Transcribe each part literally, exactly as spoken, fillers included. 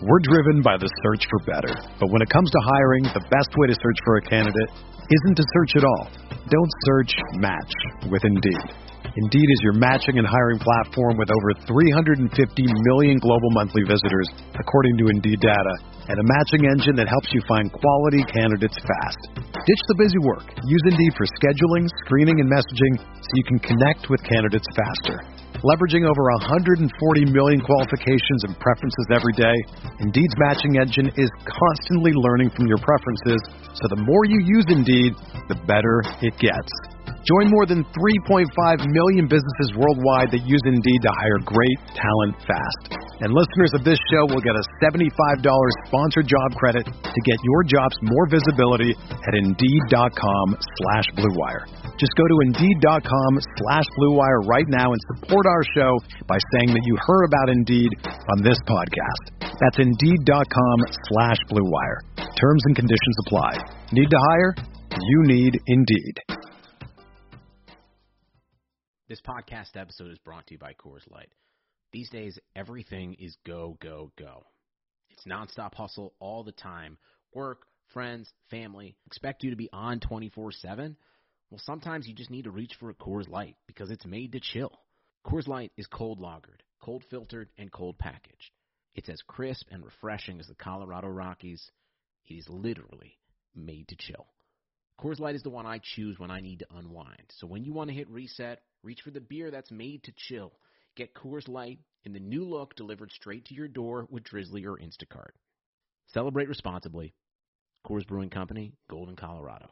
We're driven by the search for better. But when it comes to hiring, the best way to search for a candidate isn't to search at all. Don't search, match with Indeed. Indeed is your matching and hiring platform with over three hundred fifty million global monthly visitors, according to Indeed data, and a matching engine that helps you find quality candidates fast. Ditch the busy work. Use Indeed for scheduling, screening, and messaging so you can connect with candidates faster. Leveraging over one hundred forty million qualifications and preferences every day, Indeed's matching engine is constantly learning from your preferences, so the more you use Indeed, the better it gets. Join more than three point five million businesses worldwide that use Indeed to hire great talent fast. And listeners of this show will get a seventy-five dollars sponsored job credit to get your jobs more visibility at Indeed.com slash Blue Wire. Just go to Indeed.com slash Blue Wire right now and support our show by saying that you heard about Indeed on this podcast. That's Indeed.com slash Blue Wire. Terms and conditions apply. Need to hire? You need Indeed. This podcast episode is brought to you by Coors Light. These days, everything is go, go, go. It's nonstop hustle all the time. Work, friends, family, expect you to be on twenty-four seven. Well, sometimes you just need to reach for a Coors Light because it's made to chill. Coors Light is cold lagered, cold filtered, and cold packaged. It's as crisp and refreshing as the Colorado Rockies. It is literally made to chill. Coors Light is the one I choose when I need to unwind. So when you want to hit reset, reach for the beer that's made to chill. Get Coors Light in the new look delivered straight to your door with Drizzly or Instacart. Celebrate responsibly. Coors Brewing Company, Golden, Colorado.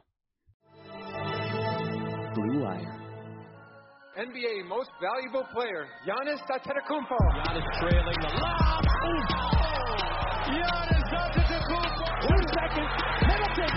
Blue Wire. N B A Most Valuable Player, Giannis Antetokounmpo. Giannis trailing the lob. Ooh. Giannis Antetokounmpo. Two seconds. Middleton.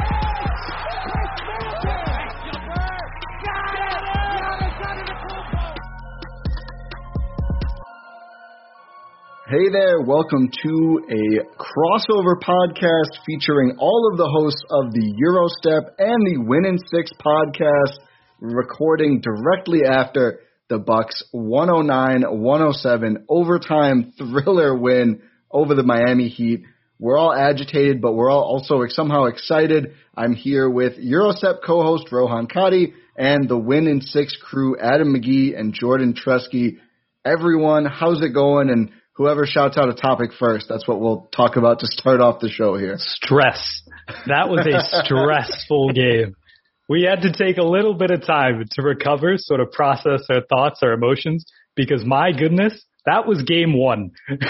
Hey there, welcome to a crossover podcast featuring all of the hosts of the Eurostep and the Win in Six podcast, recording directly after the Bucks' one oh nine one oh seven overtime thriller win over the Miami Heat. We're all agitated, but we're all also somehow excited. I'm here with Eurostep co-host Rohan Kadi and the Win in Six crew, Adam McGee and Jordan Trusky. Everyone, how's it going? And whoever shouts out a topic first, that's what we'll talk about to start off the show here. Stress. That was a stressful game. We had to take a little bit of time to recover, sort of process our thoughts, our emotions, because my goodness, that was game one.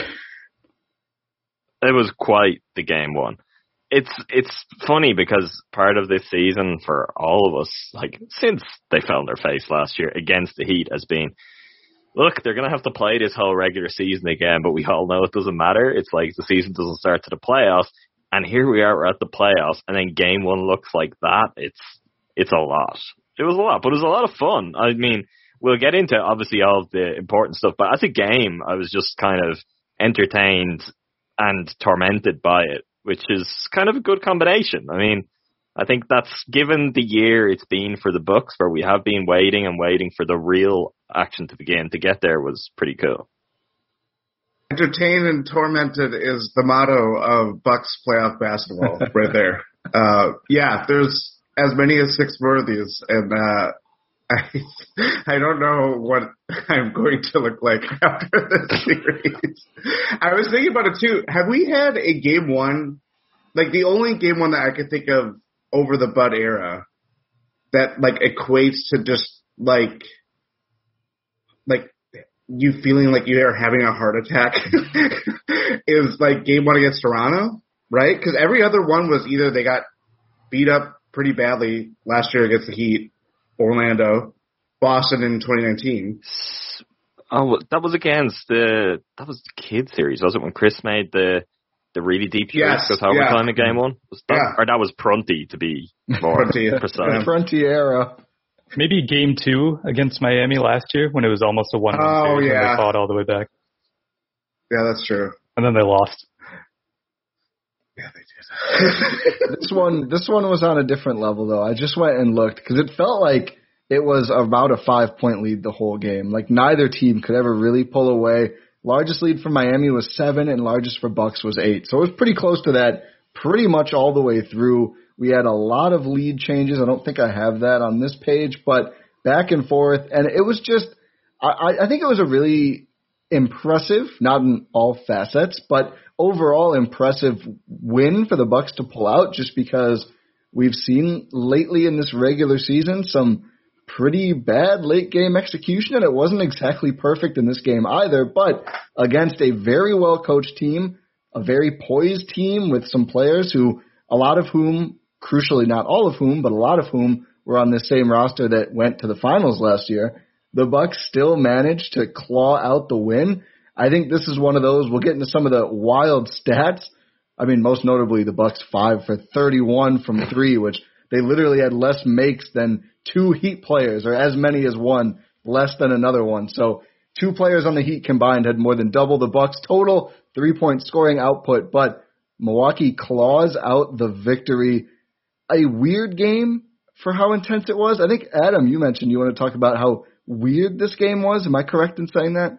It was quite the game one. It's it's funny because part of this season for all of us, like since they fell on their face last year against the Heat, has been, look, they're going to have to play this whole regular season again, but we all know it doesn't matter. It's like the season doesn't start to the playoffs, and here we are, we're at the playoffs, and then game one looks like that. It's it's a lot. It was a lot, but it was a lot of fun. I mean, we'll get into, obviously, all of the important stuff, but as a game, I was just kind of entertained and tormented by it, which is kind of a good combination. I mean, I think that's, given the year it's been for the Bucks, where we have been waiting and waiting for the real action to begin, to get there was pretty cool. Entertained and tormented is the motto of Bucks playoff basketball right there. Uh, yeah, there's as many as six worthies, and uh, I I don't know what I'm going to look like after this series. I was thinking about it too. Have we had a game one, like the only game one that I could think of over the Bud era that like equates to just like like you feeling like you are having a heart attack is like game one against Toronto, right? Because every other one was either they got beat up pretty badly last year against the Heat, Orlando, Boston in twenty nineteen. Oh, that was against the that was the kid series, was it? When Chris made the the really deep yes, shots because overtime yeah. in game one, was that, yeah. or that was Prunty to be more Prunty, precise. Prunty era. Maybe game two against Miami last year when it was almost a one-one oh, series yeah. and they fought all the way back. Yeah, that's true. And then they lost. Yeah, they did. this one, this one was on a different level though. I just went and looked because it felt like it was about a five-point lead the whole game. Like neither team could ever really pull away. Largest lead for Miami was seven, and largest for Bucks was eight. So it was pretty close to that pretty much all the way through. We had a lot of lead changes. I don't think I have that on this page, but back and forth. And it was just, I, I think it was a really impressive, not in all facets, but overall impressive win for the Bucks to pull out, just because we've seen lately in this regular season some pretty bad late game execution, and it wasn't exactly perfect in this game either, but against a very well coached team, a very poised team with some players who, a lot of whom, crucially not all of whom, but a lot of whom were on the same roster that went to the finals last year, the Bucks still managed to claw out the win. I think this is one of those, we'll get into some of the wild stats. I mean, most notably the Bucks five for thirty-one from three, which they literally had less makes than two Heat players, or as many as one, less than another one. So two players on the Heat combined had more than double the Bucks' total three-point scoring output, but Milwaukee claws out the victory. A weird game for how intense it was. I think, Adam, you mentioned you want to talk about how weird this game was. Am I correct in saying that?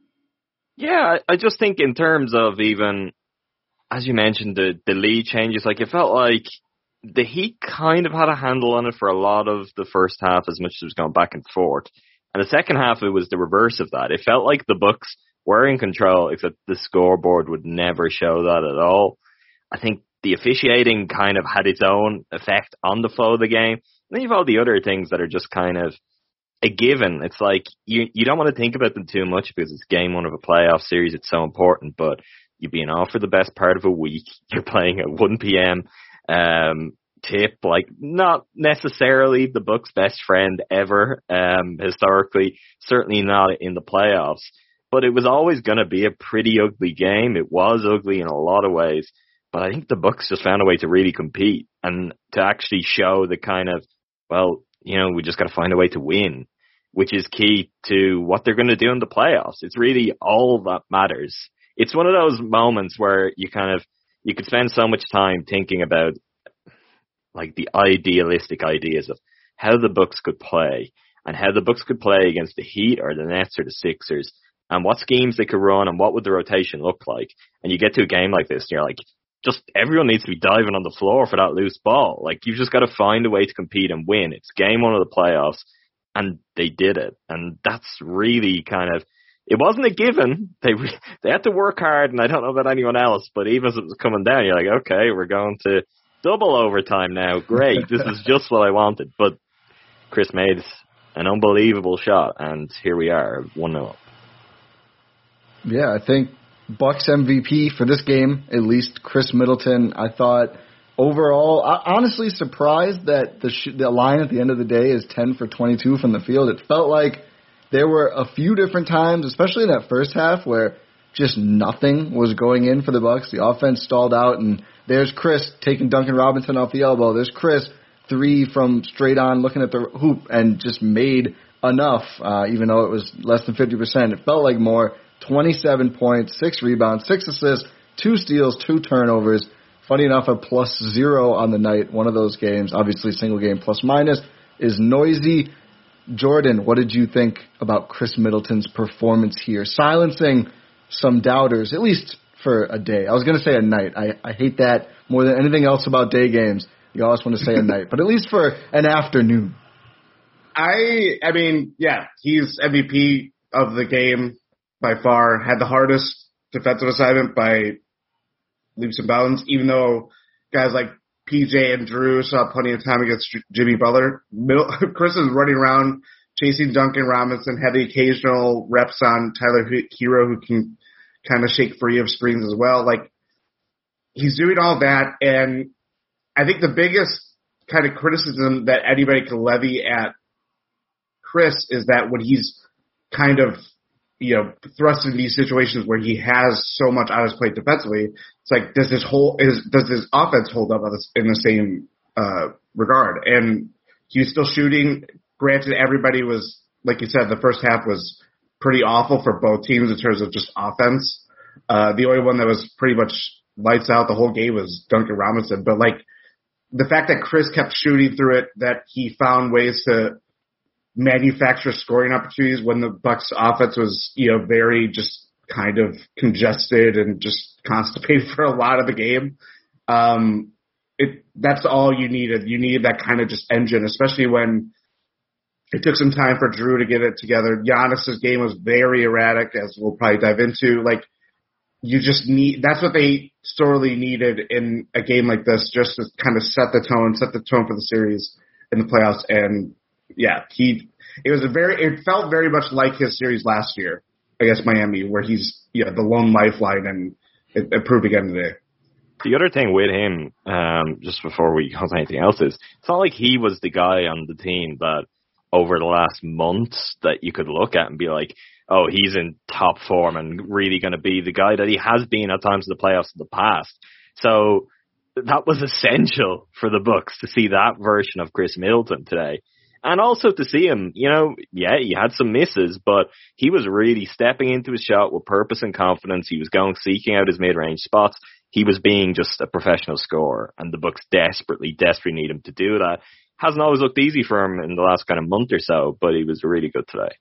Yeah, I just think in terms of even, as you mentioned, the, the lead changes, like it felt like the Heat kind of had a handle on it for a lot of the first half, as much as it was going back and forth. And the second half, it was the reverse of that. It felt like the Bucks were in control, except the scoreboard would never show that at all. I think the officiating kind of had its own effect on the flow of the game. And then you've all the other things that are just kind of a given. It's like you you don't want to think about them too much because it's game one of a playoff series. It's so important, but you've been off for the best part of a week. You're playing at one p.m. Um, tip, like not necessarily the Bucks' best friend ever, um, historically, certainly not in the playoffs, but it was always going to be a pretty ugly game. It was ugly in a lot of ways, but I think the Bucks just found a way to really compete and to actually show the kind of, well, you know, we just got to find a way to win, which is key to what they're going to do in the playoffs. It's really all that matters. It's one of those moments where you kind of, you could spend so much time thinking about like the idealistic ideas of how the Bucks could play and how the Bucks could play against the Heat or the Nets or the Sixers and what schemes they could run and what would the rotation look like. And you get to a game like this and you're like, just everyone needs to be diving on the floor for that loose ball. Like you've just got to find a way to compete and win. It's game one of the playoffs and they did it. And that's really kind of, it wasn't a given. They they had to work hard, and I don't know about anyone else, but even as it was coming down, you're like, okay, we're going to double overtime now. Great. This is just what I wanted. But Chris made an unbelievable shot, and here we are, one nil up. Yeah, I think Bucks M V P for this game, at least Chris Middleton. I thought overall, I, honestly surprised that the sh- the line at the end of the day is ten for twenty-two from the field. It felt like there were a few different times, especially in that first half, where just nothing was going in for the Bucks. The offense stalled out, and there's Chris taking Duncan Robinson off the elbow. There's Chris, three from straight on, looking at the hoop, and just made enough, uh, even though it was less than fifty percent. It felt like more. twenty-seven points, six rebounds, six assists, two steals, two turnovers. Funny enough, a plus zero on the night. One of those games, obviously single game plus minus, is noisy. Jordan, what did you think about Chris Middleton's performance here? Silencing some doubters, at least for a day. I was going to say a night. I, I hate that more than anything else about day games. You always want to say a night, but at least for an afternoon. I, I mean, yeah, he's M V P of the game by far. Had the hardest defensive assignment by leaps and bounds, even though guys like P J and Drew saw plenty of time against Jimmy Butler. Middle, Chris is running around chasing Duncan Robinson, had the occasional reps on Tyler Hero, who can kind of shake free of screens as well. Like, he's doing all that, and I think the biggest kind of criticism that anybody can levy at Chris is that when he's kind of, you know, thrust into these situations where he has so much on his plate defensively, it's like, does his whole, is, does his offense hold up in the same uh, regard? And he was still shooting. Granted, everybody was, like you said, the first half was pretty awful for both teams in terms of just offense. Uh, the only one that was pretty much lights out the whole game was Duncan Robinson. But, like, the fact that Chris kept shooting through it, that he found ways to manufacture scoring opportunities when the Bucks offense was, you know, very just kind of congested and just constipated for a lot of the game. Um, it that's all you needed. You needed that kind of just engine, especially when it took some time for Drew to get it together. Giannis's game was very erratic, as we'll probably dive into. Like, you just need, that's what they sorely needed in a game like this, just to kind of set the tone, set the tone for the series in the playoffs. And yeah, he, it was a very, it felt very much like his series last year against Miami, where he's, yeah, the lone lifeline, and it, it proved again today. The other thing with him, um, just before we go to anything else, is it's not like he was the guy on the team that over the last months that you could look at and be like, oh, he's in top form and really going to be the guy that he has been at times in the playoffs in the past. So that was essential for the Bucks to see that version of Chris Middleton today. And also to see him, you know, yeah, he had some misses, but he was really stepping into his shot with purpose and confidence. He was going, seeking out his mid-range spots. He was being just a professional scorer, and the Bucks desperately, desperately need him to do that. Hasn't always looked easy for him in the last kind of month or so, but he was really good today.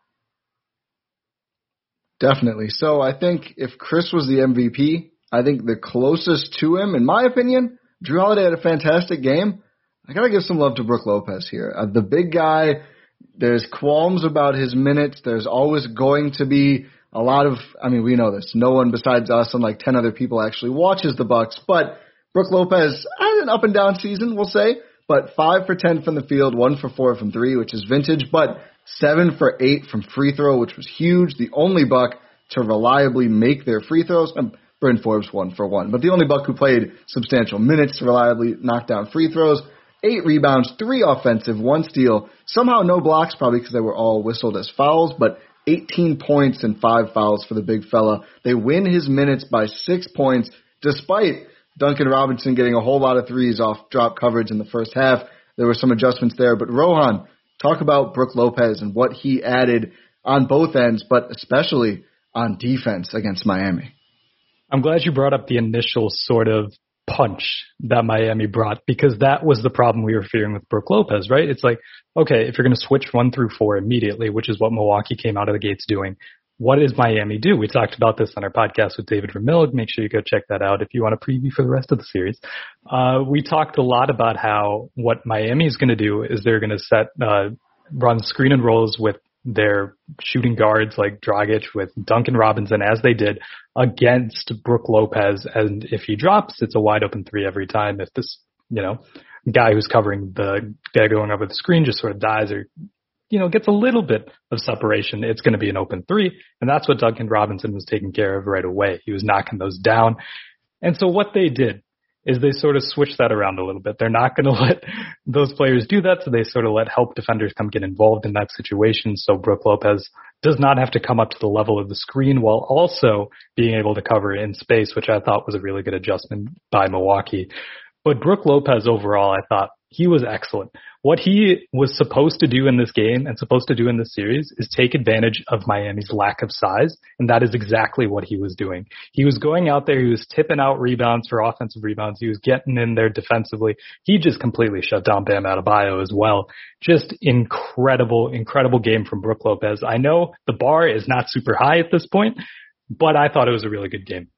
Definitely. So I think if Chris was the M V P, I think the closest to him, in my opinion, Drew Holiday had a fantastic game. I got to give some love to Brook Lopez here. Uh, the big guy, there's qualms about his minutes. There's always going to be a lot of, I mean, we know this. No one besides us and like ten other people actually watches the Bucks. But Brook Lopez had an up and down season, we'll say. But five for ten from the field, one for four from three, which is vintage. But seven for eight from free throw, which was huge. The only Buck to reliably make their free throws. Um, Bryn Forbes one for one. But the only Buck who played substantial minutes to reliably knock down free throws. Eight rebounds, three offensive, one steal. Somehow no blocks, probably because they were all whistled as fouls. But eighteen points and five fouls for the big fella. They win his minutes by six points, despite Duncan Robinson getting a whole lot of threes off drop coverage in the first half. There were some adjustments there. But Rohan, talk about Brook Lopez and what he added on both ends, but especially on defense against Miami. I'm glad you brought up the initial sort of punch that Miami brought, because that was the problem we were fearing with Brook Lopez, right? It's like, okay, if you're going to switch one through four immediately, which is what Milwaukee came out of the gates doing, what does Miami do? We talked about this on our podcast with David Vermillion. Make sure you go check that out if you want a preview for the rest of the series. Uh, we talked a lot about how what Miami is going to do is they're going to set, uh, run screen and rolls with their shooting guards like Dragic, with Duncan Robinson, as they did against Brook Lopez. And if he drops, it's a wide open three every time. If this, you know, guy who's covering the guy going over the screen just sort of dies or, you know, gets a little bit of separation, it's going to be an open three. And that's what Duncan Robinson was taking care of right away. He was knocking those down. And so what they did is they sort of switch that around a little bit. They're not going to let those players do that, so they sort of let help defenders come get involved in that situation, so Brook Lopez does not have to come up to the level of the screen while also being able to cover in space, which I thought was a really good adjustment by Milwaukee. But Brook Lopez overall, I thought he was excellent. What he was supposed to do in this game and supposed to do in this series is take advantage of Miami's lack of size, and that is exactly what he was doing. He was going out there, he was tipping out rebounds for offensive rebounds, he was getting in there defensively. He just completely shut down Bam Adebayo as well. Just incredible, incredible game from Brook Lopez. I know the bar is not super high at this point, but I thought it was a really good game.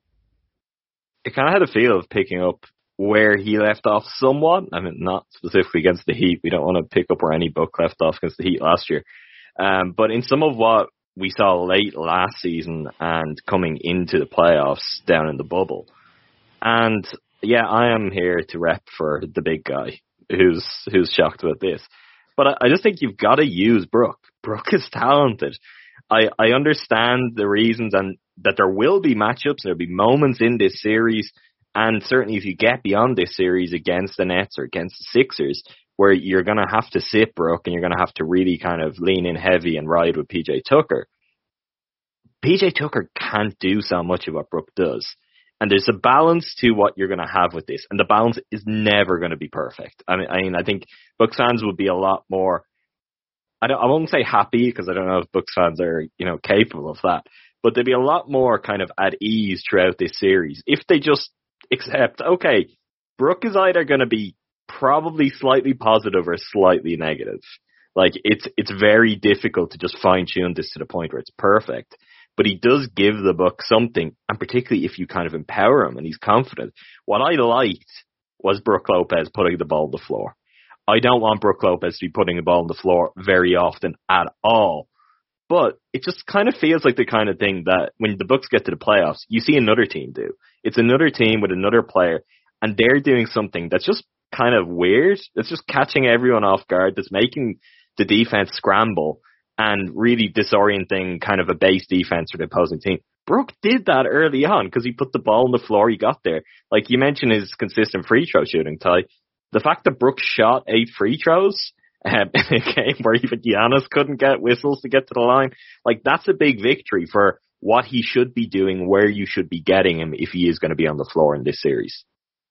It kind of had a feel of picking up where he left off somewhat. I mean, not specifically against the Heat. We don't want to pick up where any Buck left off against the Heat last year. Um, but in some of what we saw late last season and coming into the playoffs down in the bubble. And yeah, I am here to rep for the big guy who's who's shocked about this. But I, I just think you've got to use Brook. Brook is talented. I, I understand the reasons and that there will be matchups. There'll be moments in this series. And certainly if you get beyond this series against the Nets or against the Sixers, where you're going to have to sit Brook and you're going to have to really kind of lean in heavy and ride with P J Tucker. P J Tucker can't do so much of what Brook does. And there's a balance to what you're going to have with this. And the balance is never going to be perfect. I mean, I mean, I think Bucks fans would be a lot more, I don't, I won't say happy because I don't know if Bucks fans are, you know, capable of that, but they'd be a lot more kind of at ease throughout this series if they just accept, okay, Brook is either going to be probably slightly positive or slightly negative. Like, it's it's very difficult to just fine-tune this to the point where it's perfect. but he does give the Bucks something, and particularly if you kind of empower him and he's confident. What I liked was Brook Lopez putting the ball on the floor. I don't want Brook Lopez to be putting the ball on the floor very often at all. But it just kind of feels like the kind of thing that when the Bucks get to the playoffs, you see another team do. It's another team with another player, and they're doing something that's just kind of weird. It's just catching everyone off guard. That's making the defense scramble and really disorienting kind of a base defense for the opposing team. Brook did that early on because he put the ball on the floor. He got there. Like you mentioned his consistent free throw shooting, Ty. The fact that Brook shot eight free throws um, in a game where even Giannis couldn't get whistles to get to the line, like that's a big victory for what he should be doing, where you should be getting him if he is going to be on the floor in this series.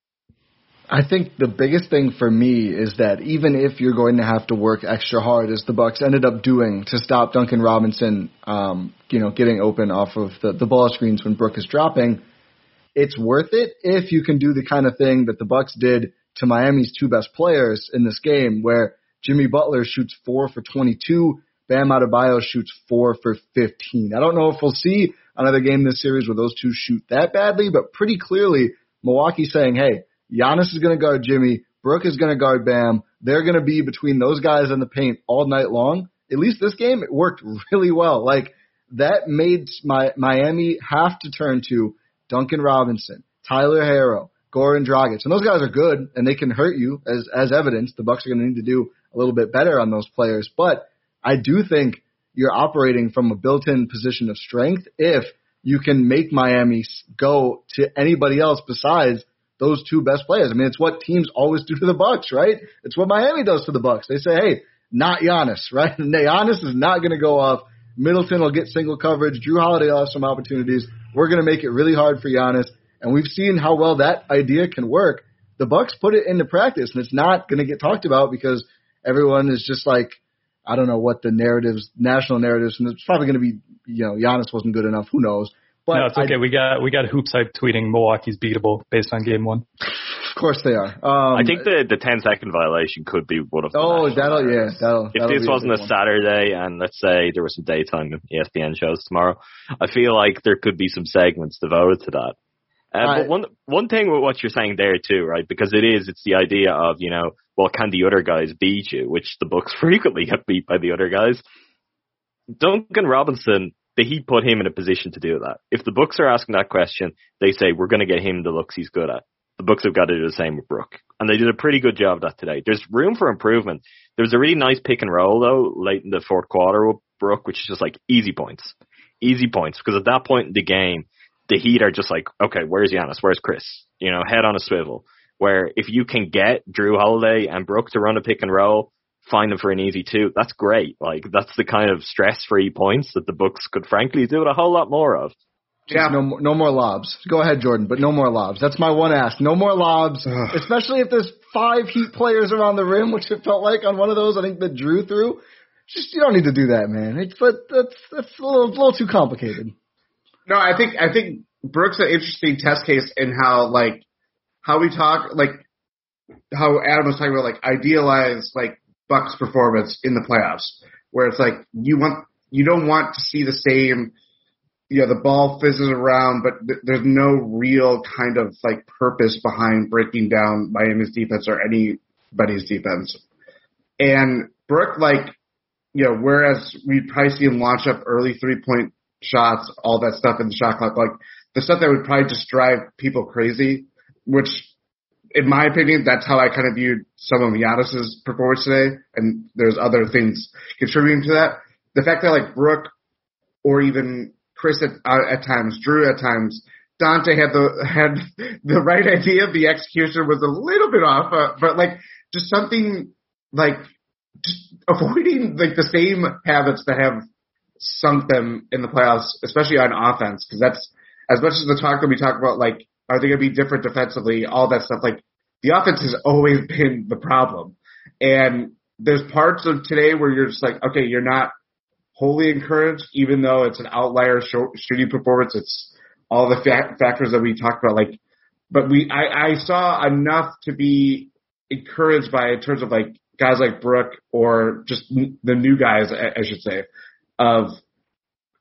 I think the biggest thing for me is that even if you're going to have to work extra hard, as the Bucks ended up doing to stop Duncan Robinson, um, you know, getting open off of the, the ball screens when Brook is dropping, it's worth it if you can do the kind of thing that the Bucks did to Miami's two best players in this game, where Jimmy Butler shoots four for twenty-two, Bam Adebayo shoots four for fifteen. I don't know if we'll see another game this series where those two shoot that badly, but pretty clearly Milwaukee's saying, hey, Giannis is going to guard Jimmy, Brook is going to guard Bam. They're going to be between those guys in the paint all night long. At least this game, it worked really well. Like, that made my, Miami have to turn to Duncan Robinson, Tyler Herro, Goran Dragic. And those guys are good, and they can hurt you, as as evidence. The Bucks are going to need to do a little bit better on those players. But I do think you're operating from a built-in position of strength if you can make Miami go to anybody else besides those two best players. I mean, it's what teams always do to the Bucks, right? It's what Miami does to the Bucks. They say, hey, not Giannis, right? And Giannis is not going to go off. Middleton will get single coverage. Drew Holiday will have some opportunities. We're going to make it really hard for Giannis. And we've seen how well that idea can work. The Bucks put it into practice, and it's not going to get talked about because everyone is just like, I don't know what the narratives, national narratives, and it's probably going to be, you know, Giannis wasn't good enough. Who knows? But no, it's okay. I, we got we got Hoops Hype tweeting Milwaukee's beatable based on game one. Of course they are. Um, I think the the ten second violation could be one of them. Oh, that'll yeah, that'll. If that'll this wasn't a, a Saturday, and let's say there were some daytime E S P N shows tomorrow, I feel like there could be some segments devoted to that. Uh, I, but one one thing with what you're saying there too, right? Because it is, it's the idea of, you know, well, can the other guys beat you? Which the Bucks frequently get beat by the other guys. Duncan Robinson, the Heat put him in a position to do that. If the Bucks are asking that question, they say, we're going to get him the looks he's good at. The Bucks have got to do the same with Brook. And they did a pretty good job of that today. There's room for improvement. There was a really nice pick and roll, though, late in the fourth quarter with Brook, which is just like easy points. Easy points. Because at that point in the game, the Heat are just like, okay, where's Giannis? Where's Chris? You know, head on a swivel. Where if you can get Drew Holiday and Brook to run a pick and roll, find them for an easy two, that's great. Like, that's the kind of stress-free points that the Bucks could frankly do a whole lot more of. Yeah. No, no more lobs. Go ahead, Jordan, but no more lobs. That's my one ask. No more lobs, especially if there's five Heat players around the rim, which it felt like on one of those, I think, that Drew threw. Just, you don't need to do that, man. It's, but that's, that's a little, a little too complicated. No, I think, I think Brook's an interesting test case in how, like, how we talk, like, how Adam was talking about, like, idealized, like, Bucks performance in the playoffs, where it's like, you want, you don't want to see the same, you know, the ball fizzes around, but th- there's no real kind of, like, purpose behind breaking down Miami's defense or anybody's defense. And Brook, like, you know, whereas we'd probably see him launch up early three-point shots, all that stuff in the shot clock, like, the stuff that would probably just drive people crazy, which, in my opinion, that's how I kind of viewed some of Giannis's performance today, and there's other things contributing to that. The fact that, like, Brook or even Chris at, uh, at times, Drew at times, Dante had the had the right idea. The execution was a little bit off, uh, but, like, just something, like, just avoiding, like, the same habits that have sunk them in the playoffs, especially on offense, because that's, as much as the talk that we talk about, like, are they going to be different defensively, all that stuff, like, the offense has always been the problem. And there's parts of today where you're just like, okay, you're not wholly encouraged, even though it's an outlier shooting performance. It's all the fa- factors that we talked about, like, but we, I, I saw enough to be encouraged by in terms of, like, guys like Brook or just the new guys, I, I should say, of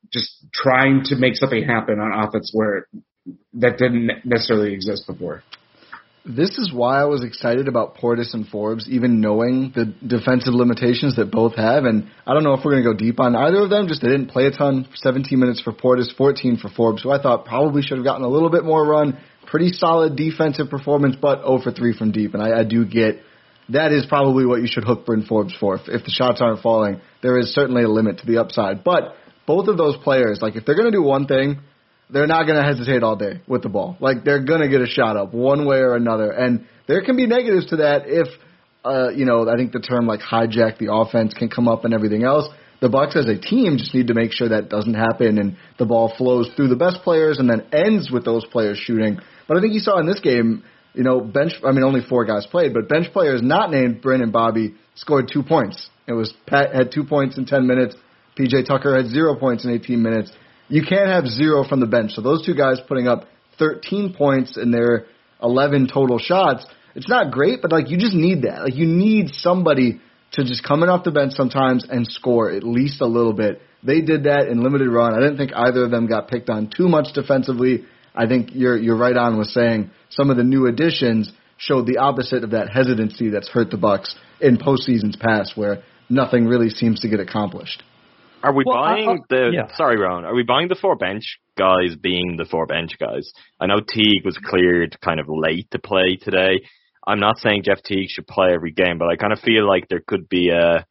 just trying to make something happen on offense where that didn't necessarily exist before. This is why I was excited about Portis and Forbes, even knowing the defensive limitations that both have. And I don't know if we're going to go deep on either of them. Just they didn't play a ton. seventeen minutes for Portis, fourteen for Forbes, who I thought probably should have gotten a little bit more run. Pretty solid defensive performance, but zero for three from deep. And I, I do get that is probably what you should hook Bryn Forbes for. If, if the shots aren't falling, there is certainly a limit to the upside. But both of those players, like if they're going to do one thing, they're not going to hesitate all day with the ball. Like, they're going to get a shot up one way or another. And there can be negatives to that if, uh, you know, I think the term like hijack the offense can come up and everything else. The Bucks as a team just need to make sure that doesn't happen and the ball flows through the best players and then ends with those players shooting. But I think you saw in this game, you know, bench, I mean, only four guys played, but bench players not named Bryn and Bobby scored two points. It was Pat had two points in ten minutes. P J Tucker had zero points in eighteen minutes. You can't have zero from the bench. So those two guys putting up thirteen points in their eleven total shots, it's not great, but like you just need that. Like you need somebody to just come in off the bench sometimes and score at least a little bit. They did that in limited run. I didn't think either of them got picked on too much defensively. I think you're you're right on with saying some of the new additions showed the opposite of that hesitancy that's hurt the Bucks in postseasons past, where nothing really seems to get accomplished. Are we well, buying I, I, the yeah. sorry, Ron? Are we buying the four bench guys being the four bench guys? I know Teague was cleared kind of late to play today. I'm not saying Jeff Teague should play every game, but I kind of feel like there could be a.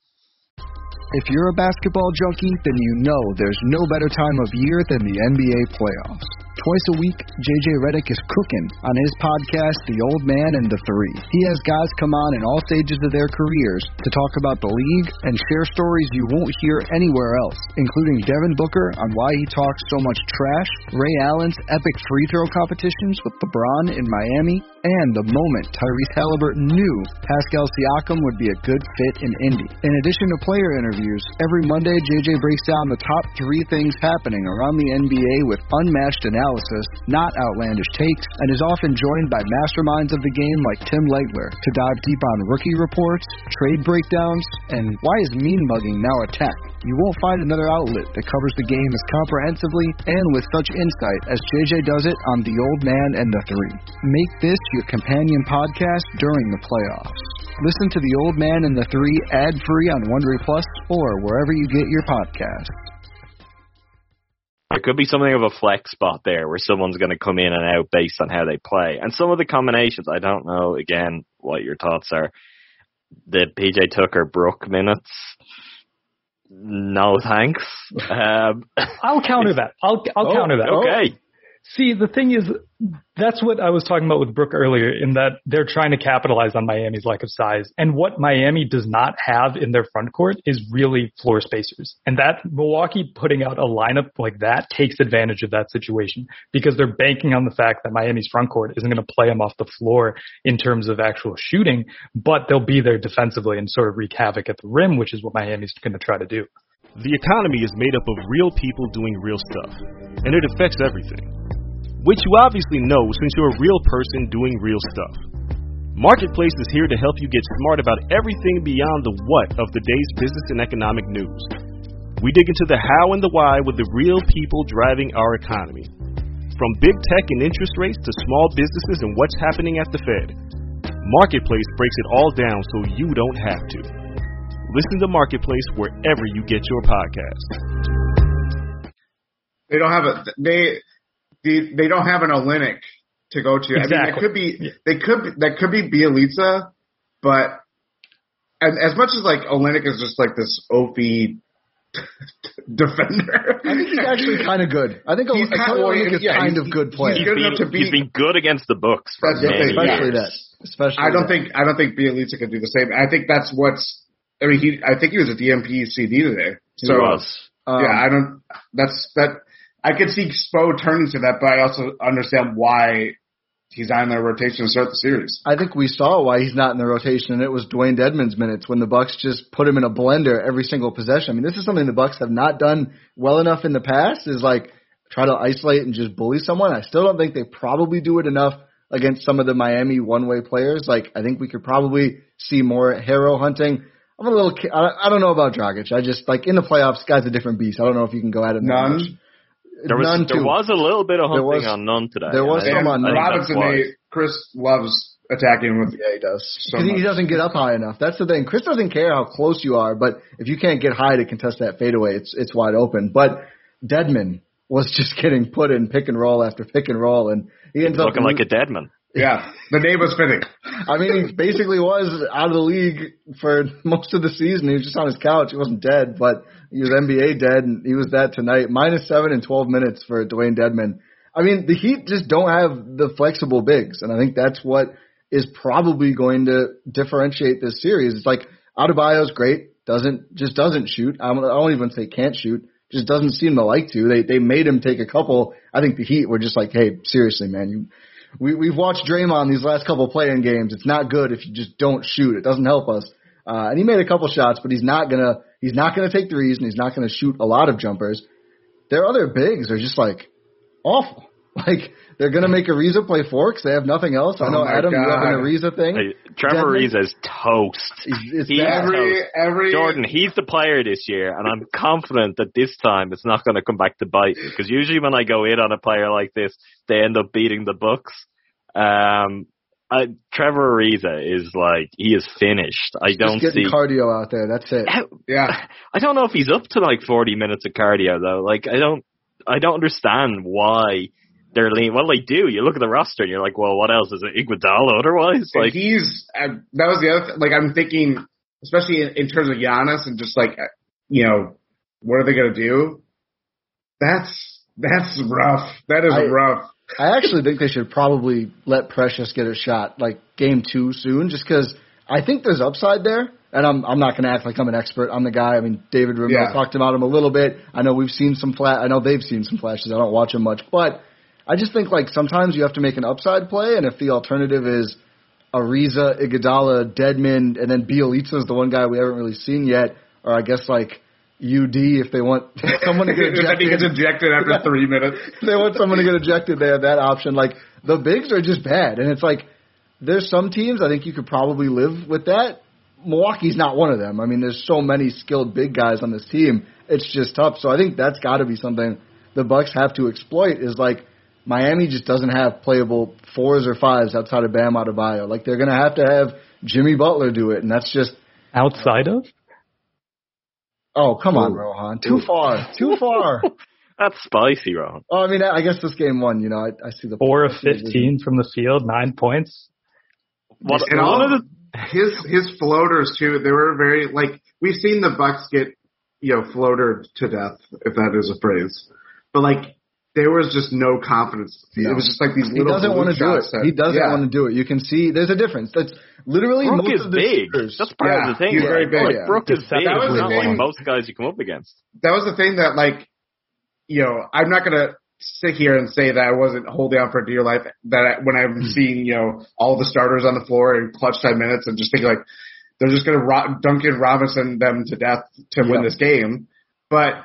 If you're a basketball junkie, then you know there's no better time of year than the N B A playoffs. Twice a week, J J Redick is cooking on his podcast, The Old Man and the Three. He has guys come on in all stages of their careers to talk about the league and share stories you won't hear anywhere else, including Devin Booker on why he talks so much trash, Ray Allen's epic free throw competitions with LeBron in Miami, and the moment Tyrese Halliburton knew Pascal Siakam would be a good fit in Indy. In addition to player interviews, every Monday J J breaks down the top three things happening around the N B A with unmatched analysis, not outlandish takes, and is often joined by masterminds of the game like Tim Legler to dive deep on rookie reports, trade breakdowns, and why is mean mugging now a tech. You won't find another outlet that covers the game as comprehensively and with such insight as J J does it on The Old Man and the Three. Make this your companion podcast during the playoffs. Listen to The Old Man and the Three ad-free on Wondery Plus or wherever you get your podcasts. There could be something of a flex spot there where someone's going to come in and out based on how they play. And some of the combinations, I don't know, again, what your thoughts are. The P J Tucker Brook minutes, no thanks. Um, I'll counter that. I'll I'll oh, counter that. Okay. See, the thing is, that's what I was talking about with Brook earlier, in that they're trying to capitalize on Miami's lack of size. And what Miami does not have in their front court is really floor spacers. And that Milwaukee putting out a lineup like that takes advantage of that situation because they're banking on the fact that Miami's front court isn't going to play them off the floor in terms of actual shooting, but they'll be there defensively and sort of wreak havoc at the rim, which is what Miami's going to try to do. The economy is made up of real people doing real stuff, and it affects everything. Which you obviously know since you're a real person doing real stuff. Marketplace is here to help you get smart about everything beyond the what of the day's business and economic news. We dig into the how and the why with the real people driving our economy. From big tech and interest rates to small businesses and what's happening at the Fed. Marketplace breaks it all down so you don't have to. Listen to Marketplace wherever you get your podcasts. They don't have a they. They, they don't have an Olynyk to go to. Exactly. I mean, it could be they could that could be Bielitsa, but and as much as like Olynyk is just like this O P defender, I think he's actually kind of good. I think he's kind, Olynyk is yeah, kind of good player. He's good been, enough to be. He's been good against the Bucks for That's many especially years. that. Especially I don't that. think I don't think Bielitsa could do the same. I think that's what's. I mean, he. I think he was a D M P C D today. So he was. Um, yeah, I don't. That's that. I could see Spo turning to that, but I also understand why he's not in their rotation to start the series. I think we saw why he's not in the rotation, and it was Dwayne Dedmon's minutes when the Bucks just put him in a blender every single possession. I mean, this is something the Bucks have not done well enough in the past, is like try to isolate and just bully someone. I still don't think they probably do it enough against some of the Miami one-way players. Like, I think we could probably see more hero hunting. I'm a little. I, I don't know about Dragic. I just like in the playoffs, guy's a different beast. I don't know if you can go at it. None. Much. There was None there too. was a little bit of hunting was, on Nunn today. There was some on Nunn. Robinson, they, Chris loves attacking with. Yeah, he does. So he doesn't get up high enough. That's the thing. Chris doesn't care how close you are, but if you can't get high to contest that fadeaway, it's it's wide open. But Dedmon was just getting put in pick and roll after pick and roll, and he ends looking up like a dead man. Yeah, the name was fitting. I mean, he basically was out of the league for most of the season. He was just on his couch. He wasn't dead, but he was N B A dead, and he was that tonight. Minus seven in twelve minutes for Dwayne Dedmon. I mean, the Heat just don't have the flexible bigs, and I think that's what is probably going to differentiate this series. It's like Adebayo's great, doesn't just doesn't shoot. I don't, I don't even say can't shoot, just doesn't seem to like to. They they made him take a couple. I think the Heat were just like, hey, seriously, man, you. We, we've watched Draymond these last couple of play-in games. It's not good if you just don't shoot. It doesn't help us. Uh, and he made a couple shots, but he's not gonna he's not gonna take threes, and he's not gonna shoot a lot of jumpers. Their other bigs are just like awful. Like they're gonna make Ariza play four because they have nothing else. Oh I know, Adam, God. you have an Ariza thing. Hey, Trevor Ariza is toast. It's He's every toast. every Jordan, he's the player this year, and I'm confident that this time it's not going to come back to bite me. Because usually when I go in on a player like this, they end up beating the Bucks. Um, I, Trevor Ariza is like he is finished. I just don't getting see cardio out there. That's it. yeah. I don't know if he's up to like forty minutes of cardio though. Like I don't, I don't understand why they're lean. Well, they do. You look at the roster and you're like, well, what else is it? Iguodala otherwise? Like he's uh, that was the other th- like I'm thinking, especially in, in terms of Giannis and just like you know what are they gonna do? That's that's rough. That is I, rough. I actually think they should probably let Precious get a shot, like game two soon, just because I think there's upside there. And I'm I'm not going to act like I'm an expert. I'm the guy. I mean, David Rimmel Yeah. talked about him a little bit. I know we've seen some flash. I know they've seen some flashes. I don't watch him much, but I just think like sometimes you have to make an upside play, and if the alternative is Ariza, Iguodala, Dedmon, and then Bielitsa is the one guy we haven't really seen yet, or I guess like U D if they want someone to get ejected. He gets ejected after three minutes. If they want someone to get ejected, they have that option. Like the bigs are just bad, and it's like there's some teams I think you could probably live with that. Milwaukee's not one of them. I mean, there's so many skilled big guys on this team. It's just tough. So I think that's got to be something the Bucks have to exploit. Is like Miami just doesn't have playable fours or fives outside of Bam Adebayo. Like they're going to have to have Jimmy Butler do it, and that's just outside of. Oh, come on, Ooh. Rohan. Too far. Too far. that's spicy, Rohan. Oh, I mean, I guess this game one, you know, I, I see the Four of fifteen from the field, nine points. What, And one all of the his his floaters too. They were very like we've seen the Bucks get you know floatered to death, if that is a phrase. But like there was just no confidence. No. It was just like these He little. doesn't want to do it. That, he doesn't yeah. want to do it. You can see there's a difference. That's literally Brook most is of the big. shooters. That's part Yeah, of the thing. he's very Like, big. like, Yeah. Brook is big. That was It's the not like thing. most guys you come up against. That was the thing that like you know I'm not gonna sit here and say that I wasn't holding out for dear life that I, when I'm seeing you know all the starters on the floor in clutch time minutes and just thinking like they're just gonna ro- Duncan Robinson them to death to win Yeah. this game, but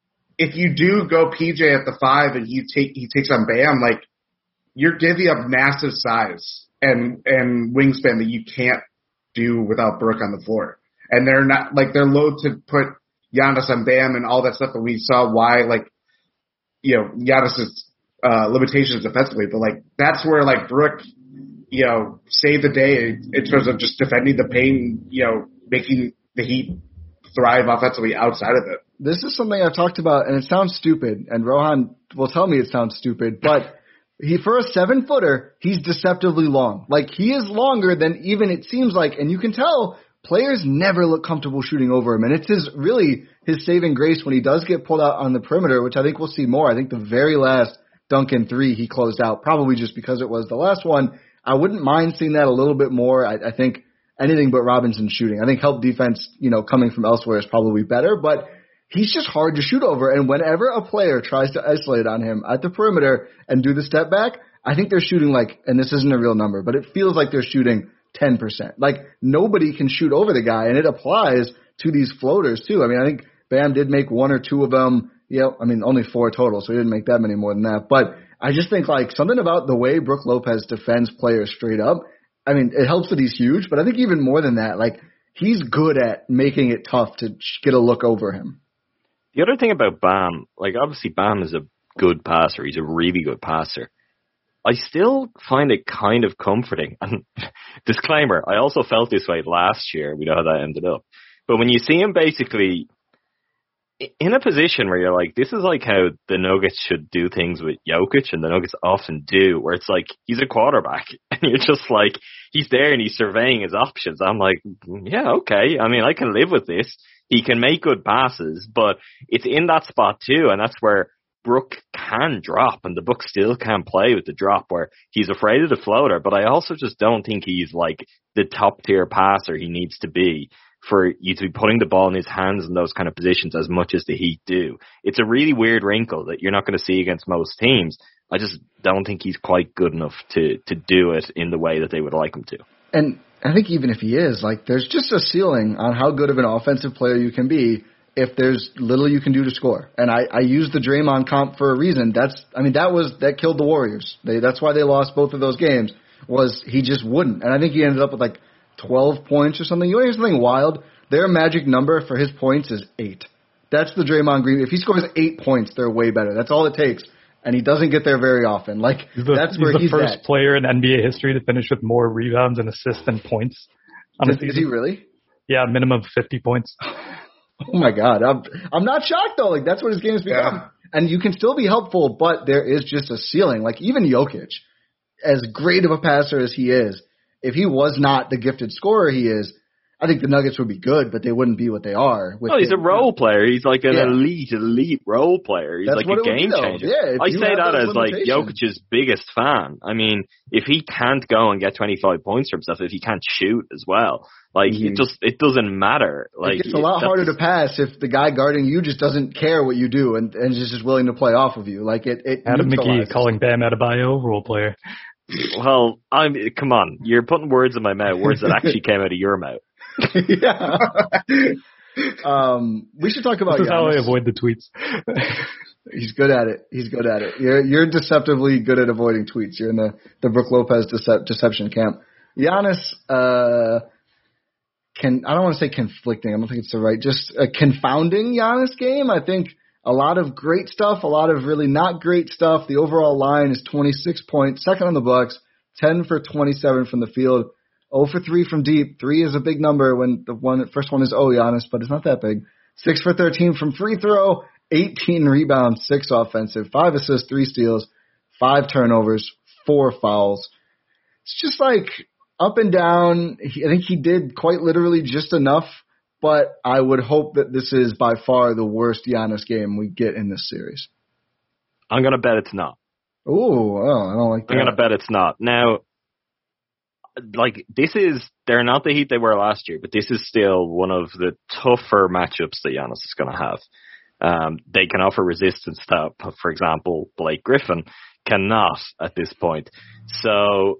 if you do go P J at the five and he take he takes on Bam, like you're giving up massive size and and wingspan that you can't do without Brook on the floor. And they're not like they're loath to put Giannis on Bam and all that stuff that we saw why like you know Giannis's uh, limitations defensively, but like that's where like Brook you know saved the day in terms of just defending the paint, you know making the Heat thrive offensively outside of it. This is something I've talked about, and it sounds stupid, and Rohan will tell me it sounds stupid, but he for a seven-footer, he's deceptively long. Like, he is longer than even it seems like, and you can tell players never look comfortable shooting over him, and it's his really his saving grace when he does get pulled out on the perimeter, which I think we'll see more. I think the very last Duncan three he closed out, probably just because it was the last one. I wouldn't mind seeing that a little bit more. I, I think anything but Robinson shooting. I think help defense, you know, coming from elsewhere is probably better, but he's just hard to shoot over. And whenever a player tries to isolate on him at the perimeter and do the step back, I think they're shooting like, and this isn't a real number, but it feels like they're shooting ten percent. Like nobody can shoot over the guy, and it applies to these floaters too. I mean, I think Bam did make one or two of them. You know, I mean, only four total, so he didn't make that many more than that. But I just think like something about the way Brook Lopez defends players straight up. I mean, it helps that he's huge, but I think even more than that, like he's good at making it tough to get a look over him. The other thing about Bam, like obviously Bam is a good passer. He's a really good passer. I still find it kind of comforting. And disclaimer, I also felt this way last year. We know how that ended up. But when you see him basically in a position where you're like, this is like how the Nuggets should do things with Jokic, and the Nuggets often do, where it's like he's a quarterback and you're just like, he's there and he's surveying his options. I'm like, yeah, okay. I mean, I can live with this. He can make good passes, but it's in that spot too, and that's where Brook can drop, and the Bucks still can play with the drop where he's afraid of the floater, but I also just don't think he's like the top tier passer he needs to be for you to be putting the ball in his hands in those kind of positions as much as the Heat do. It's a really weird wrinkle that you're not going to see against most teams. I just don't think he's quite good enough to, to do it in the way that they would like him to. And I think even if he is, like, there's just a ceiling on how good of an offensive player you can be if there's little you can do to score. And I, I use the Draymond comp for a reason. That's, I mean, that was, that killed the Warriors. They, that's why they lost both of those games, was he just wouldn't. And I think he ended up with like twelve points or something. You want to hear something wild? Their magic number for his points is eight. That's the Draymond Green. If he scores eight points, they're way better. That's all it takes. And he doesn't get there very often. Like, he's the, that's where he's the he's first at. player in N B A history to finish with more rebounds and assists than points. Is, is he really? Yeah, minimum of fifty points. Oh my God. I'm, I'm not shocked though. Like, that's what his game has become. Yeah. And you can still be helpful, but there is just a ceiling. Like, even Jokic, as great of a passer as he is, if he was not the gifted scorer he is, I think the Nuggets would be good, but they wouldn't be what they are. No, he's him. a role player. He's like an yeah. elite, elite role player. He's That's like a game be, changer. Yeah, I say that as like Jokic's biggest fan. I mean, if he can't go and get twenty-five points for himself, if he can't shoot as well, like mm-hmm. it just it doesn't matter. Like it's a lot harder to pass if the guy guarding you just doesn't care what you do and, and is just willing to play off of you. Like it. it Adam McGee calling Bam Adebayo role player. Well, I'm come on, you're putting words in my mouth, words that actually came out of your mouth. yeah. um, we should talk about This is Giannis. how I avoid the tweets. He's good at it. He's good at it. You're you're deceptively good at avoiding tweets. You're in the, the Brook Lopez decept, deception camp. Giannis, uh, can I don't want to say conflicting. I don't think it's the right. Just a confounding Giannis game. I think a lot of great stuff, a lot of really not great stuff. The overall line is twenty-six points, second on the Bucks, ten for twenty-seven from the field. zero for three from deep. Three is a big number when the one first one is oh Giannis, but it's not that big. Six for thirteen from free throw, eighteen rebounds, six offensive, five assists, three steals, five turnovers, four fouls. It's just like up and down. He, I think he did quite literally just enough, but I would hope that this is by far the worst Giannis game we get in this series. I'm going to bet it's not. Ooh, well, I don't like that. I'm going to bet it's not. Now, like, this is, they're not the Heat they were last year, but this is still one of the tougher matchups that Giannis is going to have. Um, they can offer resistance that, for example, Blake Griffin cannot at this point. So,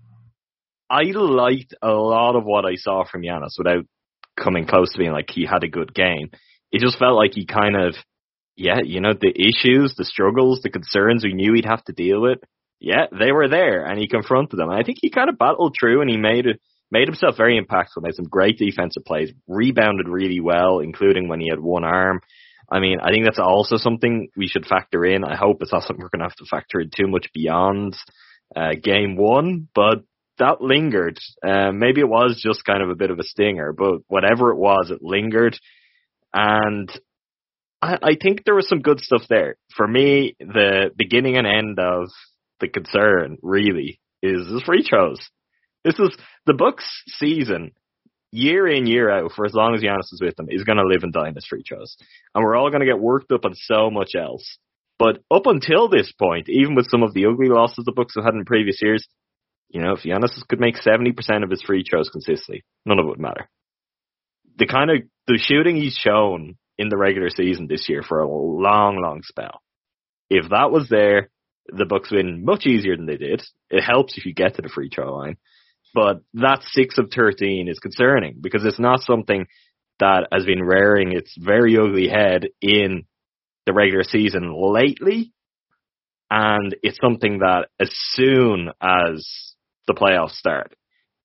I liked a lot of what I saw from Giannis without coming close to being like he had a good game. It just felt like he kind of, yeah, you know, the issues, the struggles, the concerns we knew he'd have to deal with, yeah, they were there, and he confronted them. And I think he kind of battled through, and he made it, made himself very impactful, made some great defensive plays, rebounded really well, including when he had one arm. I mean, I think that's also something we should factor in. I hope it's not something we're going to have to factor in too much beyond uh, game one, but that lingered. Uh, maybe it was just kind of a bit of a stinger, but whatever it was, it lingered. And I, I think there was some good stuff there. For me, the beginning and end of the concern really is the free throws. This is the Bucks season, year in, year out, for as long as Giannis is with them, is going to live and die in his free throws. And we're all going to get worked up on so much else. But up until this point, even with some of the ugly losses the Bucks have had in previous years, you know, if Giannis could make seventy percent of his free throws consistently, none of it would matter. The kind of, the shooting he's shown in the regular season this year for a long, long spell, if that was there, the Bucks win much easier than they did. It helps if you get to the free throw line. But that six of thirteen is concerning because it's not something that has been rearing its very ugly head in the regular season lately. And it's something that as soon as the playoffs start,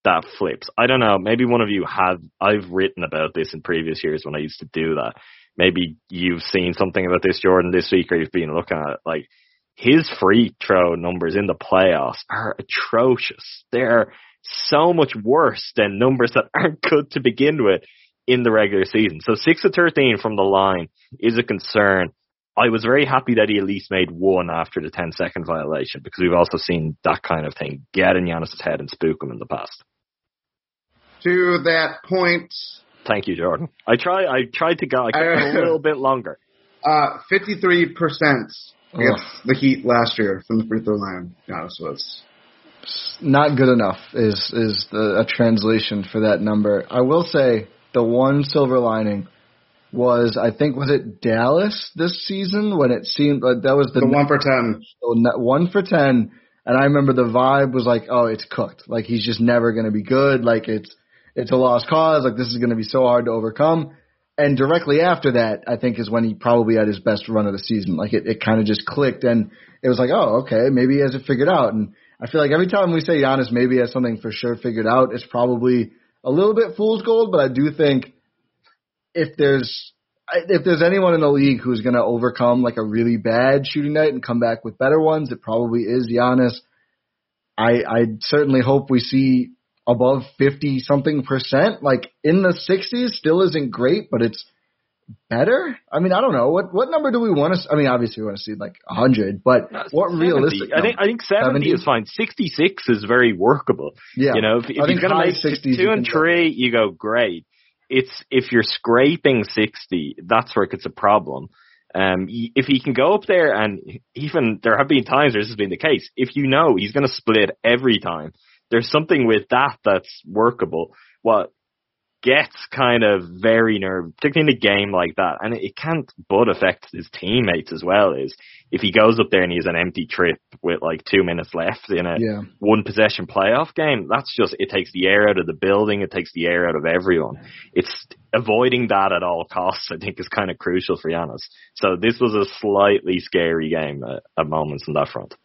that flips. I don't know. Maybe one of you have. I've written about this in previous years when I used to do that. Maybe you've seen something about this, Jordan, this week, or you've been looking at it. Like, his free throw numbers in the playoffs are atrocious. They're so much worse than numbers that aren't good to begin with in the regular season. So six of thirteen from the line is a concern. I was very happy that he at least made one after the ten second violation, because we've also seen that kind of thing get in Giannis' head and spook him in the past. To that point. Thank you, Jordan. I try. I tried to go I kept a little bit longer. Uh, fifty-three percent against Ugh. the Heat last year from the free throw line. Giannis was not good enough. Is is the, a translation for that number? I will say the one silver lining was, I think, was it Dallas this season when it seemed like that was the, the one for ten. One for ten, and I remember the vibe was like, oh, it's cooked. Like, he's just never going to be good. Like, it's it's a lost cause. Like, this is going to be so hard to overcome. And directly after that, I think, is when he probably had his best run of the season. Like, it, it kind of just clicked, and it was like, oh, okay, maybe he has it figured out. And I feel like every time we say Giannis maybe has something for sure figured out, it's probably a little bit fool's gold, but I do think if there's if there's anyone in the league who's going to overcome like a really bad shooting night and come back with better ones, it probably is Giannis. I I certainly hope we see above fifty something percent. Like, in the sixties still isn't great, but it's better. I mean, I don't know. What what number do we want to? I mean, obviously we want to see like one hundred, but no, what seventy. Realistic? I think I think seventy, seventy is fine. sixty-six is very workable. Yeah, you know, if, if you're going to make sixties, two and three, you go great. It's if you're scraping sixty, that's where it gets a problem. Um, if he can go up there, and even there have been times where this has been the case, if you know he's going to split every time, there's something with that that's workable. What gets kind of very nerve, particularly in a game like that, and it can't but affect his teammates as well, is if he goes up there and he has an empty trip with like two minutes left in a yeah. one possession playoff game, that's just, it takes the air out of the building, it takes the air out of everyone. It's avoiding that at all costs, I think, is kind of crucial for Giannis. So this was a slightly scary game at, at moments on that front.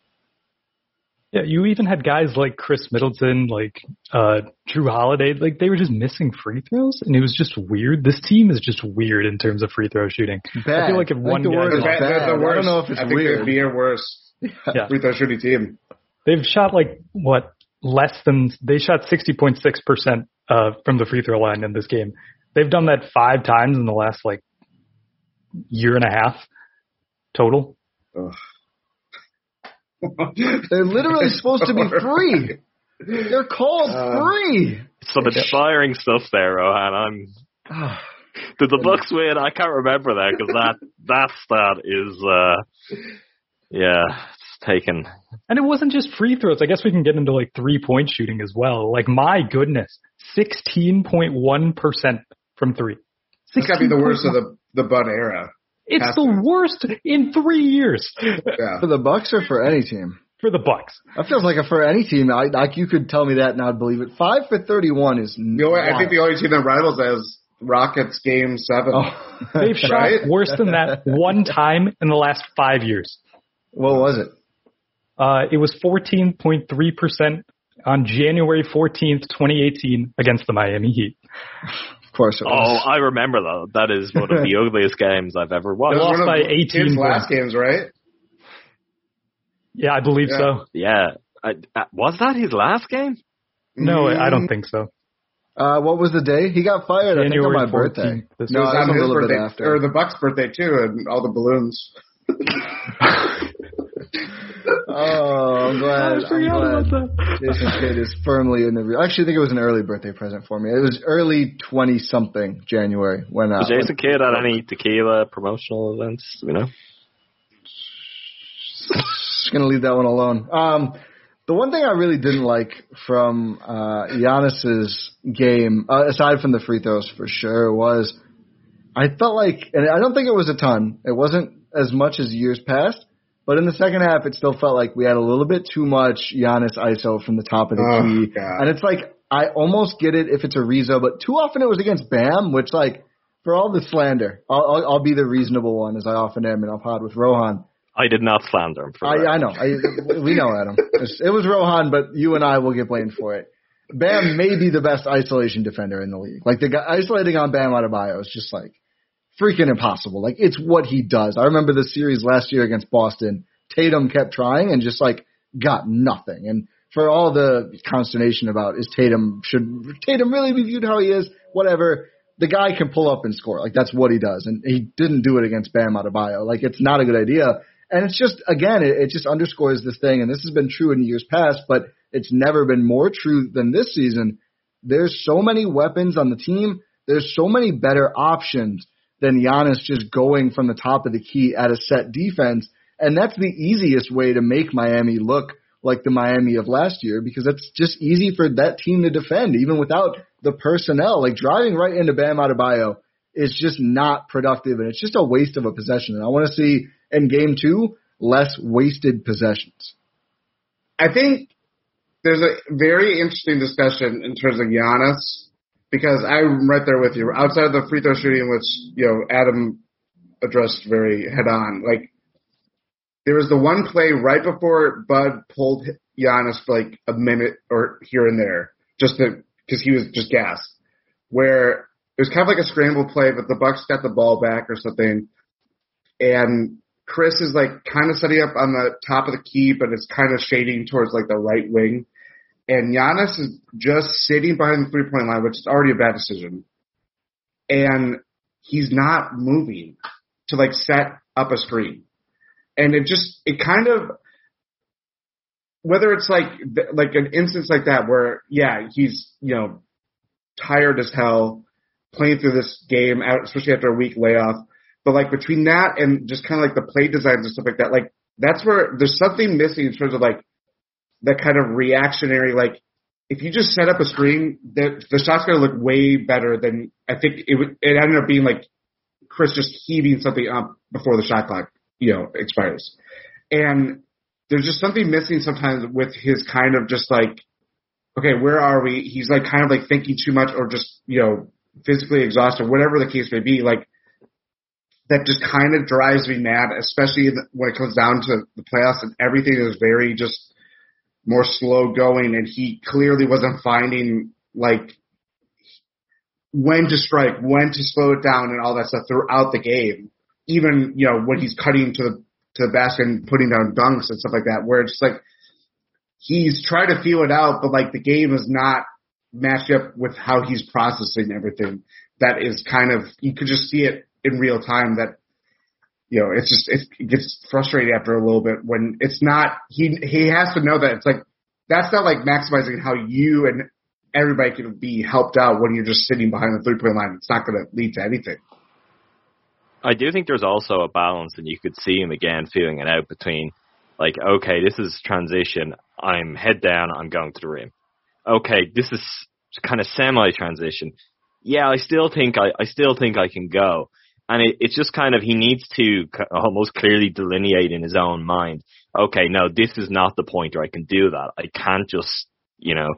Yeah, you even had guys like Chris Middleton, like uh, Drew Holiday, like they were just missing free throws, and it was just weird. This team is just weird in terms of free throw shooting. Bad. I feel like if one like guy, bad, bad. The worst. I don't know if it's I think weird. It'd be a worse yeah. free throw shooting team. They've shot like what less than they shot sixty point six percent uh, from the free throw line in this game. They've done that five times in the last like year and a half total. Ugh. They're literally supposed to be free. They're called uh, free. Some inspiring stuff there, Rohan. I'm. Did the Bucks win? I can't remember that because that that stat is, uh, yeah, it's taken. And it wasn't just free throws. I guess we can get into like three point shooting as well. Like, my goodness, sixteen point one percent from three. It's got to be the worst of the the Bud era. It's Has the to. worst in three years. Yeah. For the Bucks or for any team? For the Bucks. That feels like a for any team. I, like, you could tell me that and I'd believe it. Five for thirty-one is. You know what? I think the only team that rivals that is Rockets Game Seven. Oh. They've right? shot worse than that one time in the last five years. What was it? Uh, it was fourteen point three percent on January fourteenth, twenty eighteen, against the Miami Heat. Of course it was. Oh, I remember that. That is one of the ugliest games I've ever watched. They lost by eighteen. His last games, right? Yeah, I believe yeah. so. Yeah. I, uh, was that his last game? No, I don't think so. Uh, what was the day? He got fired, January I think, on my birthday. This no, was it was on a his little birthday, bit after. or the Bucks' birthday, too, and all the balloons. Oh, I'm glad. I forgot I'm glad. about that. Jason Kidd is firmly in the. I actually think it was an early birthday present for me. It was early twenty something January when. Uh, was Jason Kidd at any tequila promotional events? You know. Just gonna leave that one alone. Um, the one thing I really didn't like from uh, Giannis's game, uh, aside from the free throws for sure, was I felt like, and I don't think it was a ton. It wasn't as much as years past. But in the second half, it still felt like we had a little bit too much Giannis I S O from the top of the oh, key. God. And it's like, I almost get it if it's a Rezo, but too often it was against Bam, which, like, for all the slander, I'll, I'll, I'll be the reasonable one, as I often am, and I'll pod with Rohan. I did not slander him for I, that. I know. I, we know, Adam. It was Rohan, but you and I will get blamed for it. Bam may be the best isolation defender in the league. Like, the guy isolating on Bam Adebayo is just like freaking impossible. Like, it's what he does. I remember the series last year against Boston. Tatum kept trying and just like got nothing. And for all the consternation about is Tatum, should Tatum really be viewed how he is? Whatever. The guy can pull up and score. Like, that's what he does. And he didn't do it against Bam Adebayo. Like, it's not a good idea. And it's just, again, it, it just underscores this thing. And this has been true in years past, but it's never been more true than this season. There's so many weapons on the team. There's so many better options than Giannis just going from the top of the key at a set defense. And that's the easiest way to make Miami look like the Miami of last year, because it's just easy for that team to defend, even without the personnel. Like, driving right into Bam Adebayo is just not productive, and it's just a waste of a possession. And I want to see in game two less wasted possessions. I think there's a very interesting discussion in terms of Giannis, because I'm right there with you. Outside of the free throw shooting, which, you know, Adam addressed very head on, like, there was the one play right before Bud pulled Giannis for like a minute or here and there, just because he was just gassed, where it was kind of like a scramble play, but the Bucks got the ball back or something, and Chris is like kind of setting up on the top of the key, but it's kind of shading towards like the right wing, and Giannis is just sitting behind the three-point line, which is already a bad decision, and he's not moving to like set up a screen. And it just, it kind of, whether it's like, like an instance like that where, yeah, he's, you know, tired as hell playing through this game, out, especially after a week layoff. But like between that and just kind of like the play designs and stuff like that, like that's where there's something missing in terms of like that kind of reactionary, like if you just set up a screen, the, the shot's going to look way better than, I think it would, it ended up being like Chris just heaving something up before the shot clock, you know, expires. And there's just something missing sometimes with his kind of just like, okay, where are we? He's like kind of like thinking too much or just, you know, physically exhausted, whatever the case may be. Like that just kind of drives me mad, especially when it comes down to the playoffs and everything is very just more slow going. And he clearly wasn't finding like when to strike, when to slow it down and all that stuff throughout the game. Even, you know, when he's cutting to the, to the basket and putting down dunks and stuff like that, where it's like he's trying to feel it out, but like the game is not matched up with how he's processing everything. That is kind of, you could just see it in real time that, you know, it's just, it gets frustrating after a little bit when it's not, he, he has to know that it's like, that's not like maximizing how you and everybody can be helped out when you're just sitting behind the three-point line. It's not going to lead to anything. I do think there's also a balance, and you could see him again feeling it out between, like, okay, this is transition. I'm head down. I'm going to the rim. Okay, this is kind of semi-transition. Yeah, I still think I, I still think I can go. And it, it's just kind of, he needs to almost clearly delineate in his own mind, okay, no, this is not the point where I can do that. I can't just, you know,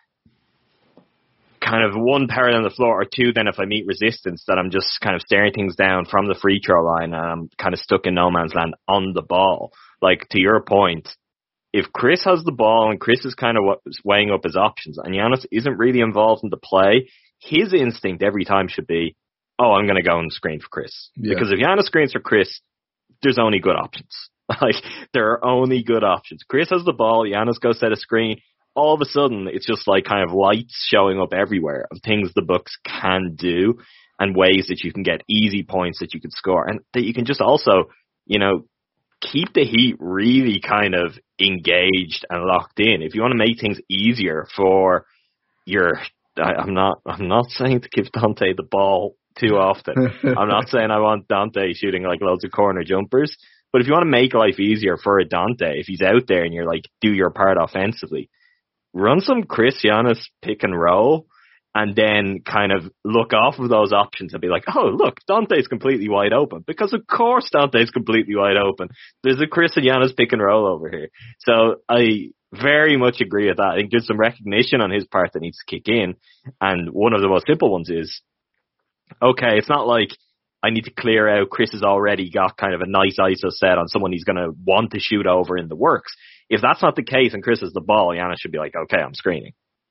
kind of one, power on the floor, or two, then if I meet resistance, that I'm just kind of staring things down from the free throw line and I'm kind of stuck in no man's land on the ball. Like, to your point, if Chris has the ball and Chris is kind of weighing up his options and Giannis isn't really involved in the play, his instinct every time should be, oh, I'm going to go and screen for Chris. Yeah. Because if Giannis screens for Chris, there's only good options. Like, there are only good options. Chris has the ball, Giannis goes set a screen. All of a sudden, it's just like kind of lights showing up everywhere of things the Bucks can do and ways that you can get easy points that you can score. And that you can just also, you know, keep the Heat really kind of engaged and locked in. If you want to make things easier for your, I, I'm not, I'm not saying to give Dante the ball too often. I'm not saying I want Dante shooting like loads of corner jumpers. But if you want to make life easier for a Dante, if he's out there and you're like, do your part offensively, run some Chris Giannis pick and roll and then kind of look off of those options and be like, oh, look, Dante's completely wide open. Because of course Dante's completely wide open. There's a Chris and Giannis pick and roll over here. So I very much agree with that. I think there's some recognition on his part that needs to kick in. And one of the most simple ones is, okay, it's not like I need to clear out. Chris has already got kind of a nice I S O set on someone he's going to want to shoot over in the works. If that's not the case and Chris has the ball, Giannis should be like, okay, I'm screening.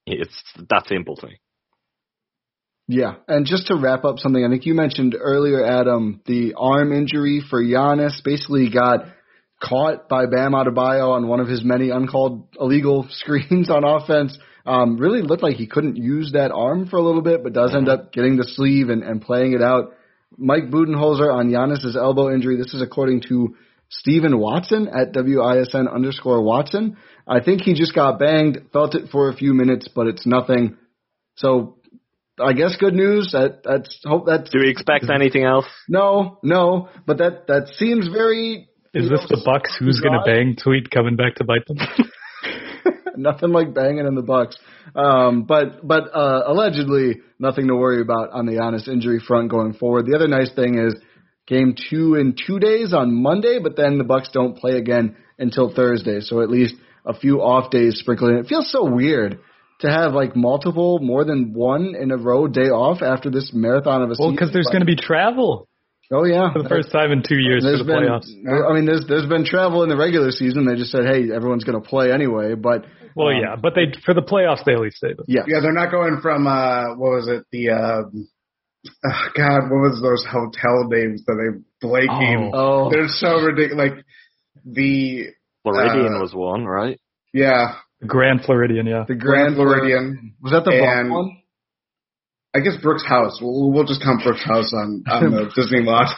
It's that simple to me. Yeah, and just to wrap up something, I think you mentioned earlier, Adam, the arm injury for Giannis. Basically got caught by Bam Adebayo on one of his many uncalled illegal screens on offense. Um, really looked like he couldn't use that arm for a little bit, but does end up getting the sleeve and, and playing it out. Mike Budenholzer on Giannis's elbow injury. This is according to Stephen Watson at W I S N underscore Watson. I think he just got banged, felt it for a few minutes, but it's nothing. So I guess good news. That that's hope that. Do we expect anything else? No, no. But that that seems very. Is this know, the Bucks? Who's going to bang tweet coming back to bite them? Nothing like banging in the Bucks. Um, but but uh, allegedly nothing to worry about on the Giannis injury front going forward. The other nice thing is game two in two days on Monday, but then the Bucks don't play again until Thursday. So at least a few off days sprinkled in. It feels so weird to have like multiple, more than one in a row day off after this marathon of a well, season. Well, because there's going to be travel. Oh, yeah. For the first time in two years for the been, playoffs. I mean, there's there's been travel in the regular season. They just said, hey, everyone's going to play anyway. But Well, um, yeah, but they for the playoffs, they at least say that. Yeah. Yeah, they're not going from, uh, what was it, the, um, oh, God, what was those hotel names that they blanking? Oh. oh. They're so ridiculous. Like, the... Floridian uh, was one, right? Yeah. Grand Floridian, yeah. The Grand, Grand Floridian. Was that the and, one? I guess Brooks House. We'll, we'll just count Brooks House on, on the Disney lot.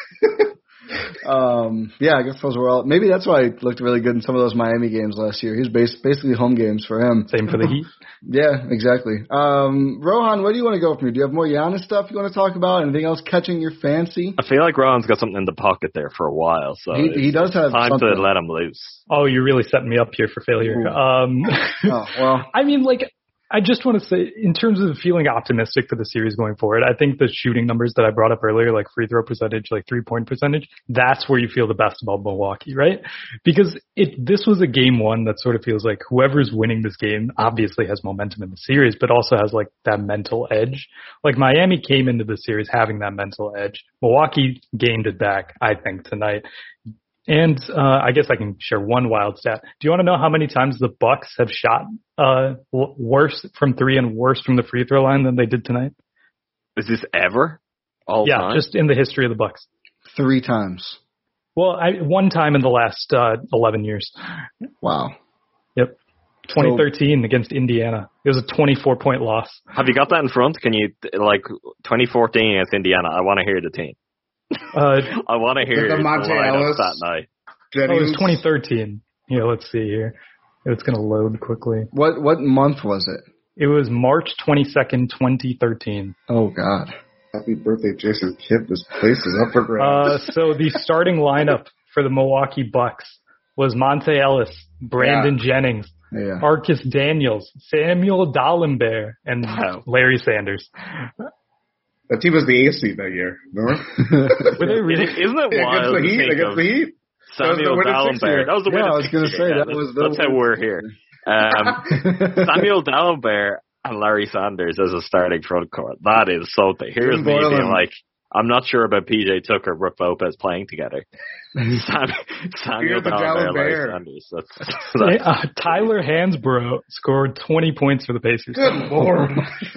um, yeah, I guess those were all. Maybe that's why he looked really good in some of those Miami games last year. He was bas- basically home games for him. Same for the Heat. Yeah, exactly. Um, Rohan, where do you want to go from here? Do you have more Giannis stuff you want to talk about? Anything else catching your fancy? I feel like Rohan's got something in the pocket there for a while, so he, he does have time something. to let him loose. Oh, you're really setting me up here for failure. Um, oh, well. I mean, like, I just want to say, in terms of feeling optimistic for the series going forward, I think the shooting numbers that I brought up earlier, like free throw percentage, like three-point percentage, that's where you feel the best about Milwaukee, right? Because it this was a game one that sort of feels like whoever's winning this game obviously has momentum in the series, but also has like that mental edge. Like Miami came into the series having that mental edge. Milwaukee gained it back, I think, tonight. And uh, I guess I can share one wild stat. Do you want to know how many times the Bucks have shot uh, w- worse from three and worse from the free throw line than they did tonight? Is this ever? All yeah, time? Just in the history of the Bucks. Three times. Well, I, one time in the last uh, eleven years. Wow. Yep. twenty thirteen so, against Indiana. It was a twenty-four point loss. Have you got that in front? Can you, like, twenty fourteen against Indiana? I want to hear the team. Uh, I want to hear the Monte Ellis that night. Oh, it was twenty thirteen. Yeah, let's see here. It's going to load quickly. What what month was it? It was March twenty-second, twenty thirteen. Oh, God. Happy birthday, Jason Kidd. This place is up for grabs. Uh, so the starting lineup for the Milwaukee Bucks was Monte Ellis, Brandon yeah. Jennings, yeah. Marcus Daniels, Samuel Dalembert, and wow. Larry Sanders. That team was the A seed that year, remember? Were they really? Isn't it wild? Against the Heat, against the Heat. Samuel Dalembert. That was the yeah, I was going to say, that was That's how we're here. Um, Samuel Dalembert and Larry Sanders as a starting front court. That is something. Here's me being like, I'm not sure about P J Tucker, Brook Lopez playing together. Sam, Samuel Dalembert, Larry Sanders. That's, that's uh, Tyler Hansbrough scored twenty points for the Pacers. Good Lord.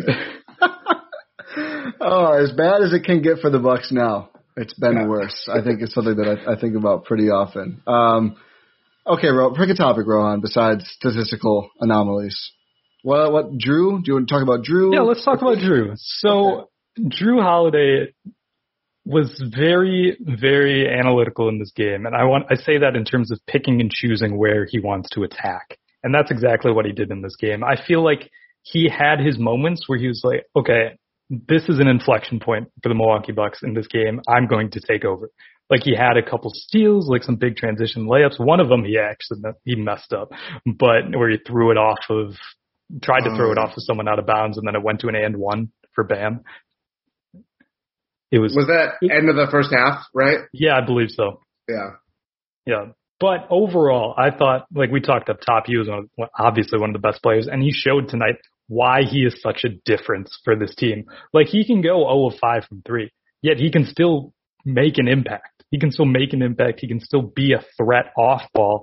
Oh, as bad as it can get for the Bucks now, it's been yeah. worse. I think it's something that I, I think about pretty often. Um, okay, Ro, pick a topic, Rohan, besides statistical anomalies. What, what, Drew? Do you want to talk about Drew? Yeah, let's talk about Drew. So, okay. Drew Holiday was very, very analytical in this game, and I want I say that in terms of picking and choosing where he wants to attack, and that's exactly what he did in this game. I feel like he had his moments where he was like, okay, this is an inflection point for the Milwaukee Bucks in this game. I'm going to take over. Like he had a couple steals, like some big transition layups. One of them he actually he messed up, but where he threw it off of, tried to throw it off of someone out of bounds, and then it went to an and one for Bam. It was was that end of the first half, right? Yeah, I believe so. Yeah, yeah. But overall, I thought, like we talked up top, he was one of, obviously one of the best players, and he showed tonight why he is such a difference for this team. Like, he can go zero of five from three, yet he can still make an impact. He can still make an impact. He can still be a threat off ball.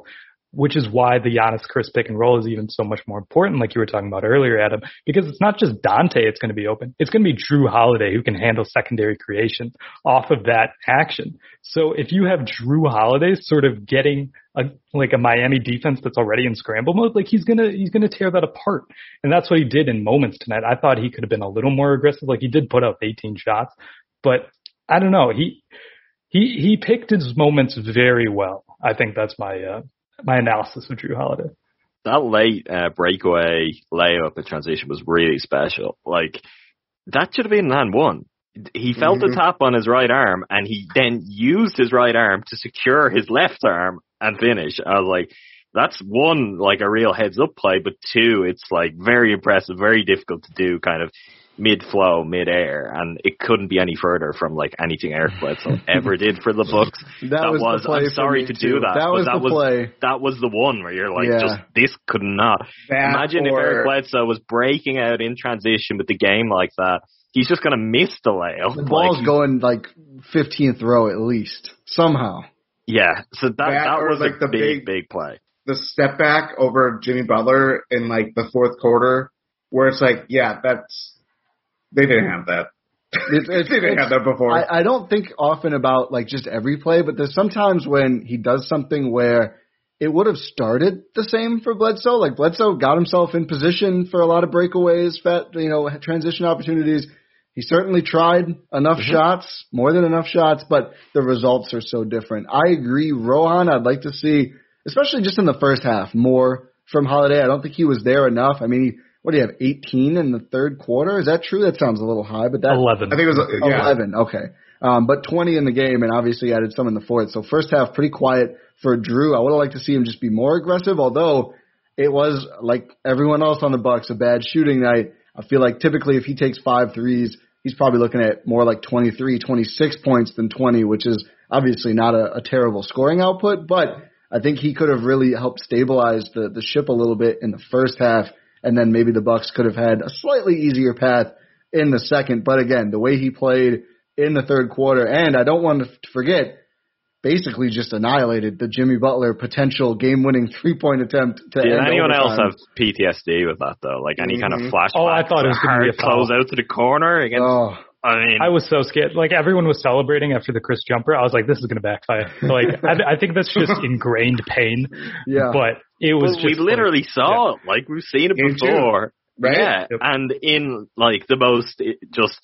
which is why the Giannis-Chris pick and roll is even so much more important, like you were talking about earlier, Adam, because it's not just Dante it's going to be open. It's going to be Drew Holiday who can handle secondary creation off of that action. So if you have Drew Holiday sort of getting a, like a Miami defense that's already in scramble mode, like he's going to, he's going to tear that apart. And that's what he did in moments tonight. I thought he could have been a little more aggressive. Like he did put up eighteen shots, but I don't know. He, he, he picked his moments very well. I think that's my, uh, my analysis of Drew Holiday. That late uh, breakaway layup in transition was really special. Like, that should have been an and one. He felt mm-hmm. the tap on his right arm, and he then used his right arm to secure his left arm and finish. I was like, that's one, like a real heads-up play, but two, it's like very impressive, very difficult to do kind of mid-flow, mid-air, and it couldn't be any further from like anything Eric Bledsoe ever did for the Bucks. that, that was, was I'm sorry to too. do that, that was but that the was play. that was the one where you're like, yeah. just this could not. That Imagine or... if Eric Bledsoe was breaking out in transition with the game like that. He's just gonna miss the layup. The ball's like, going like fifteenth row at least somehow. Yeah, so that that, that was like a the big big, big play. The step back over Jimmy Butler in like the fourth quarter, where it's like, yeah, that's they didn't have that. It's, it's, they didn't have that before. I, I don't think often about like just every play, but there's sometimes when he does something where it would have started the same for Bledsoe. Like Bledsoe got himself in position for a lot of breakaways, fat, you know, transition opportunities. He certainly tried enough mm-hmm. shots, more than enough shots, but the results are so different. I agree, Rohan. I'd like to see, especially just in the first half, more from Holiday. I don't think he was there enough. I mean, he, what do you have, eighteen in the third quarter? Is that true? That sounds a little high, but that eleven. I think it was yeah. eleven. Okay, um, but twenty in the game, and obviously added some in the fourth. So first half pretty quiet for Drew. I would have liked to see him just be more aggressive, although it was like everyone else on the Bucks, a bad shooting night. I feel like typically if he takes five threes, he's probably looking at more like twenty-three, twenty-six points than twenty, which is obviously not a, a terrible scoring output, but I think he could have really helped stabilize the, the ship a little bit in the first half, and then maybe the Bucks could have had a slightly easier path in the second. But again, the way he played in the third quarter, and I don't want to forget, basically just annihilated the Jimmy Butler potential game-winning three-point attempt to Did end anyone overtime. else have P T S D with that, though? Like any kind of flashback? Oh, I thought it was going to be a close foul. out to the corner against... Oh. I mean, I was so scared. Like everyone was celebrating after the Chris jumper. I was like, "This is going to backfire." Like I, I think that's just ingrained pain. Yeah, but it was. Well, just we literally like, saw yeah. it. Like we've seen it Game before, two, right? Yeah, Yep. and in like the most just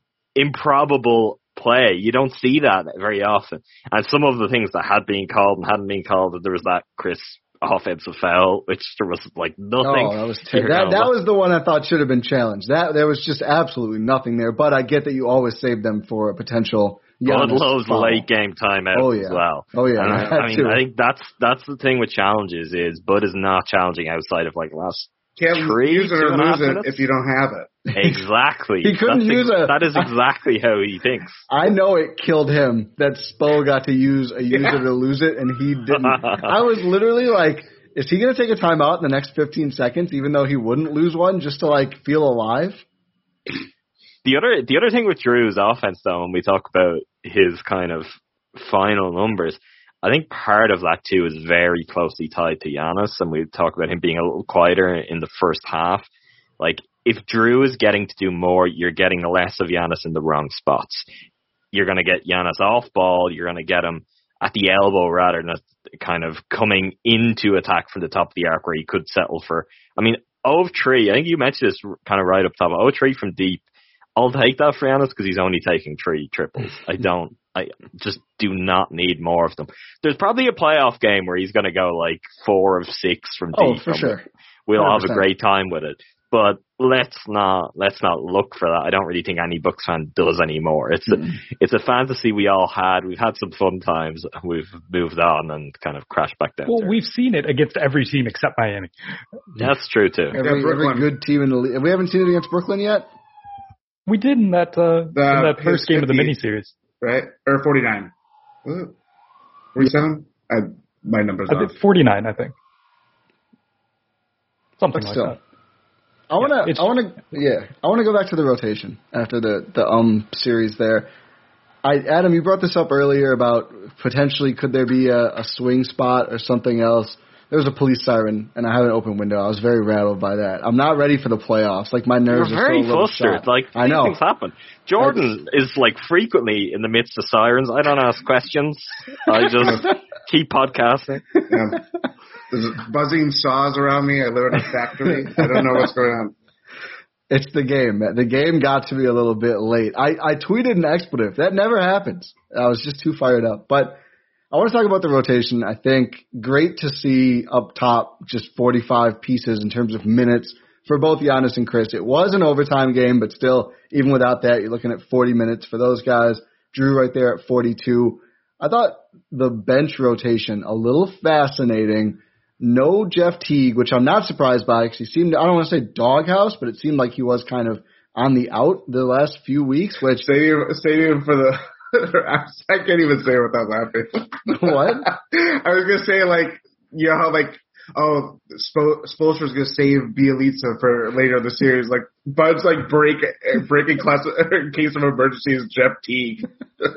improbable play, you don't see that very often. And some of the things that had been called and hadn't been called, there was that Chris offensive foul, which there was like nothing. Oh, that was ter- that, that was the one I thought should have been challenged. That there was just absolutely nothing there. But I get that you always save them for a potential. Bud loves late game timeouts oh, yeah. as well. Oh yeah, and I, I mean, too. I think that's that's the thing with challenges is Bud is not challenging outside of like last Can't three, use it two or and a half lose it minutes. if you don't have it. Exactly. He couldn't That's use ex- a- That is exactly how he thinks. I know it killed him that Spo got to use a use Yeah. it or lose it, and he didn't. I was literally like, is he going to take a timeout in the next fifteen seconds, even though he wouldn't lose one, just to like feel alive? The other the other thing with Drew's offense, though, when we talk about his kind of final numbers, I think part of that too is very closely tied to Giannis, and we talk about him being a little quieter in the first half. Like, if Drew is getting to do more, you're getting less of Giannis in the wrong spots. You're going to get Giannis off ball. You're going to get him at the elbow rather than kind of coming into attack from the top of the arc where he could settle for. I mean, oh three, I think you mentioned this kind of right up top. oh three from deep. I'll take that for Giannis because he's only taking three triples. I don't. I just do not need more of them. There's probably a playoff game where he's going to go like four of six from deep. Oh, for sure. We'll one hundred have percent. a great time with it. But let's not let's not look for that. I don't really think any Bucks fan does anymore. It's a, it's a fantasy we all had. We've had some fun times. We've moved on and kind of crashed back down. Well, there. we've seen it against every team except Miami. That's true too. Every, Yeah, every good team in the league. We haven't seen it against Brooklyn yet. We did in that uh, The- in that first game of the fifty. miniseries. Right? Or forty-nine. Ooh. forty-seven? I, my number's I off. think forty-nine. I think something But like still. that. I want to, it's- I want to, yeah, I want to go back to the rotation after the the um series there. I, Adam, you brought this up earlier about potentially could there be a, a swing spot or something else there was a police siren, and I had an open window. I was very rattled by that. I'm not ready for the playoffs. Like, my nerves You're are very still a little flustered. shot. Like, I know. things happen. Jordan That's... is, like, frequently in the midst of sirens. I don't ask questions. I just keep podcasting. Yeah. There's buzzing saws around me. I live in a factory. I don't know what's going on. It's the game. The game got to me a little bit late. I, I tweeted an expletive. That never happens. I was just too fired up. But I want to talk about the rotation. I think great to see up top just forty-five pieces in terms of minutes for both Giannis and Chris. It was an overtime game, but still, even without that, you're looking at forty minutes for those guys. Drew right there at forty-two. I thought the bench rotation a little fascinating. No Jeff Teague, which I'm not surprised by because he seemed, I don't want to say doghouse, but it seemed like he was kind of on the out the last few weeks. Which stadium, stadium for the, I can't even say it without laughing. What? I was going to say, like, you know how, like, oh, Sp- Spoelstra's going to save Bielitsa for later in the series. Like, Bud's, like, break, breaking class, in case of emergency is Jeff Teague.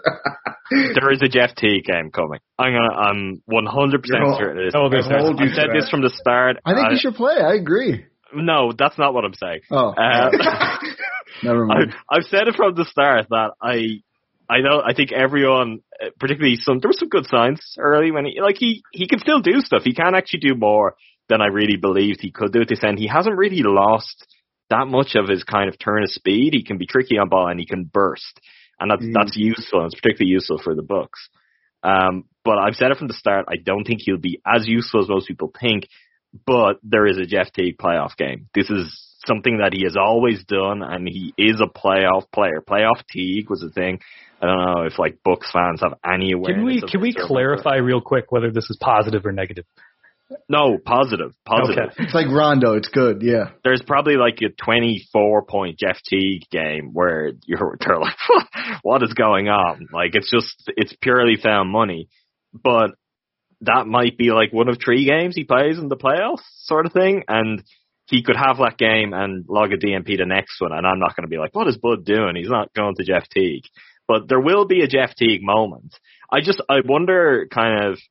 There is a Jeff Teague game coming. I'm gonna. I'm one hundred percent certain it is. Oh, there's I've said this from the start. I think I, you should play. I agree. No, that's not what I'm saying. Oh, uh, never mind. I, I've said it from the start that I, I know. I think everyone, particularly some, there were some good signs early when he, like he, he can still do stuff. He can actually do more than I really believed he could do at this end. He hasn't really lost that much of his kind of turn of speed. He can be tricky on ball and he can burst. And that's, mm. that's useful, and it's particularly useful for the Bucks. Um, but I've said it from the start, I don't think he'll be as useful as most people think, but there is a Jeff Teague playoff game. This is something that he has always done, and he is a playoff player. Playoff Teague was a thing. I don't know if, like, Bucks fans have any awareness. Can we, can we clarify real quick whether this is positive or negative? No, positive. Positive. Okay. It's like Rondo. It's good, yeah. There's probably like a twenty-four point Jeff Teague game where you're they're like, what is going on? Like, it's just, it's purely found money. But that might be like one of three games he plays in the playoffs sort of thing. And he could have that game and log a D M P the next one. And I'm not going to be like, what is Bud doing? He's not going to Jeff Teague. But there will be a Jeff Teague moment. I just, I wonder kind of,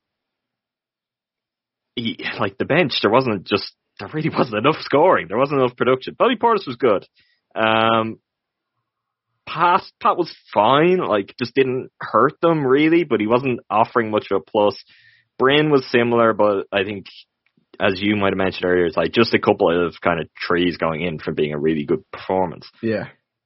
He, like the bench, there wasn't just, there really wasn't enough scoring. There wasn't enough production. Bobby Portis was good. Um, Pat, Pat was fine, like just didn't hurt them really, but he wasn't offering much of a plus. Bryn was similar, but I think, as you might have mentioned earlier, it's like just a couple of kind of trees going in from being a really good performance. Yeah.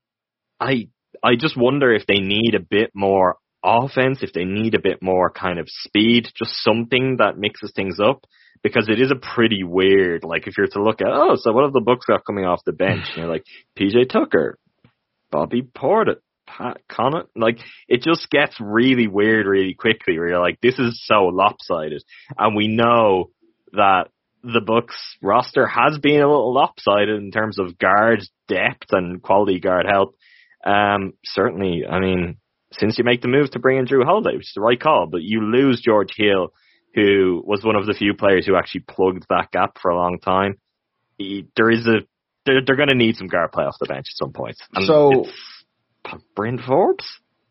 I, I just wonder if they need a bit more offense, if they need a bit more kind of speed, just something that mixes things up. Because it is a pretty weird, like if you're to look at, oh, so what have the Bucks got coming off the bench? And you're like, P J Tucker, Bobby Portis, Pat Connaughton. Like, it just gets really weird really quickly where you're like, this is so lopsided. And we know that the Bucks roster has been a little lopsided in terms of guard depth and quality guard help. Um, certainly, I mean, since you make the move to bring in Drew Holiday, which is the right call, but you lose George Hill, who was one of the few players who actually plugged that gap for a long time. He, there is a, they're, they're going to need some guard play off the bench at some point. And so, Bryn Forbes?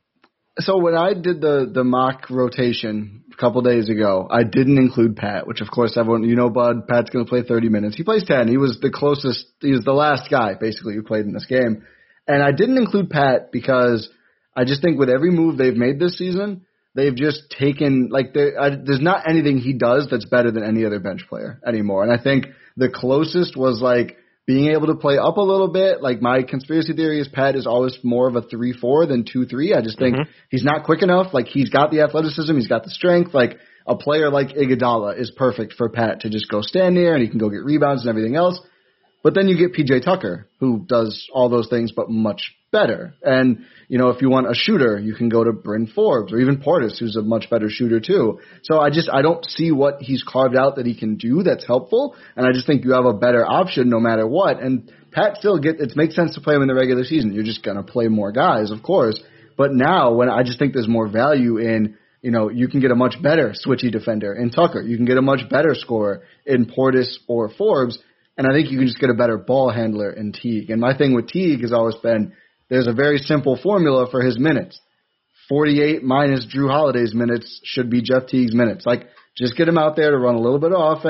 So when I did the, the mock rotation a couple days ago, I didn't include Pat, which of course everyone, you know, Bud, Pat's going to play thirty minutes. He plays ten. He was the closest, he was the last guy basically who played in this game. And I didn't include Pat because I just think with every move they've made this season, they've just taken, like, I, there's not anything he does that's better than any other bench player anymore. And I think the closest was, like, being able to play up a little bit. Like, my conspiracy theory is Pat is always more of a three four than two three. I just think mm-hmm. he's not quick enough. Like, he's got the athleticism. He's got the strength. Like, a player like Iguodala is perfect for Pat to just go stand there and he can go get rebounds and everything else. But then you get P J Tucker, who does all those things but much better. And, you know, if you want a shooter, you can go to Bryn Forbes or even Portis, who's a much better shooter too. So I just, I don't see what he's carved out that he can do that's helpful. And I just think you have a better option no matter what. And Pat still get, it makes sense to play him in the regular season. You're just going to play more guys, of course. But now when I just think there's more value in, you know, you can get a much better switchy defender in Tucker. You can get a much better scorer in Portis or Forbes. And I think you can just get a better ball handler in Teague. And my thing with Teague has always been, there's a very simple formula for his minutes. forty-eight minus Drew Holiday's minutes should be Jeff Teague's minutes. Like, just get him out there to run a little bit of offense.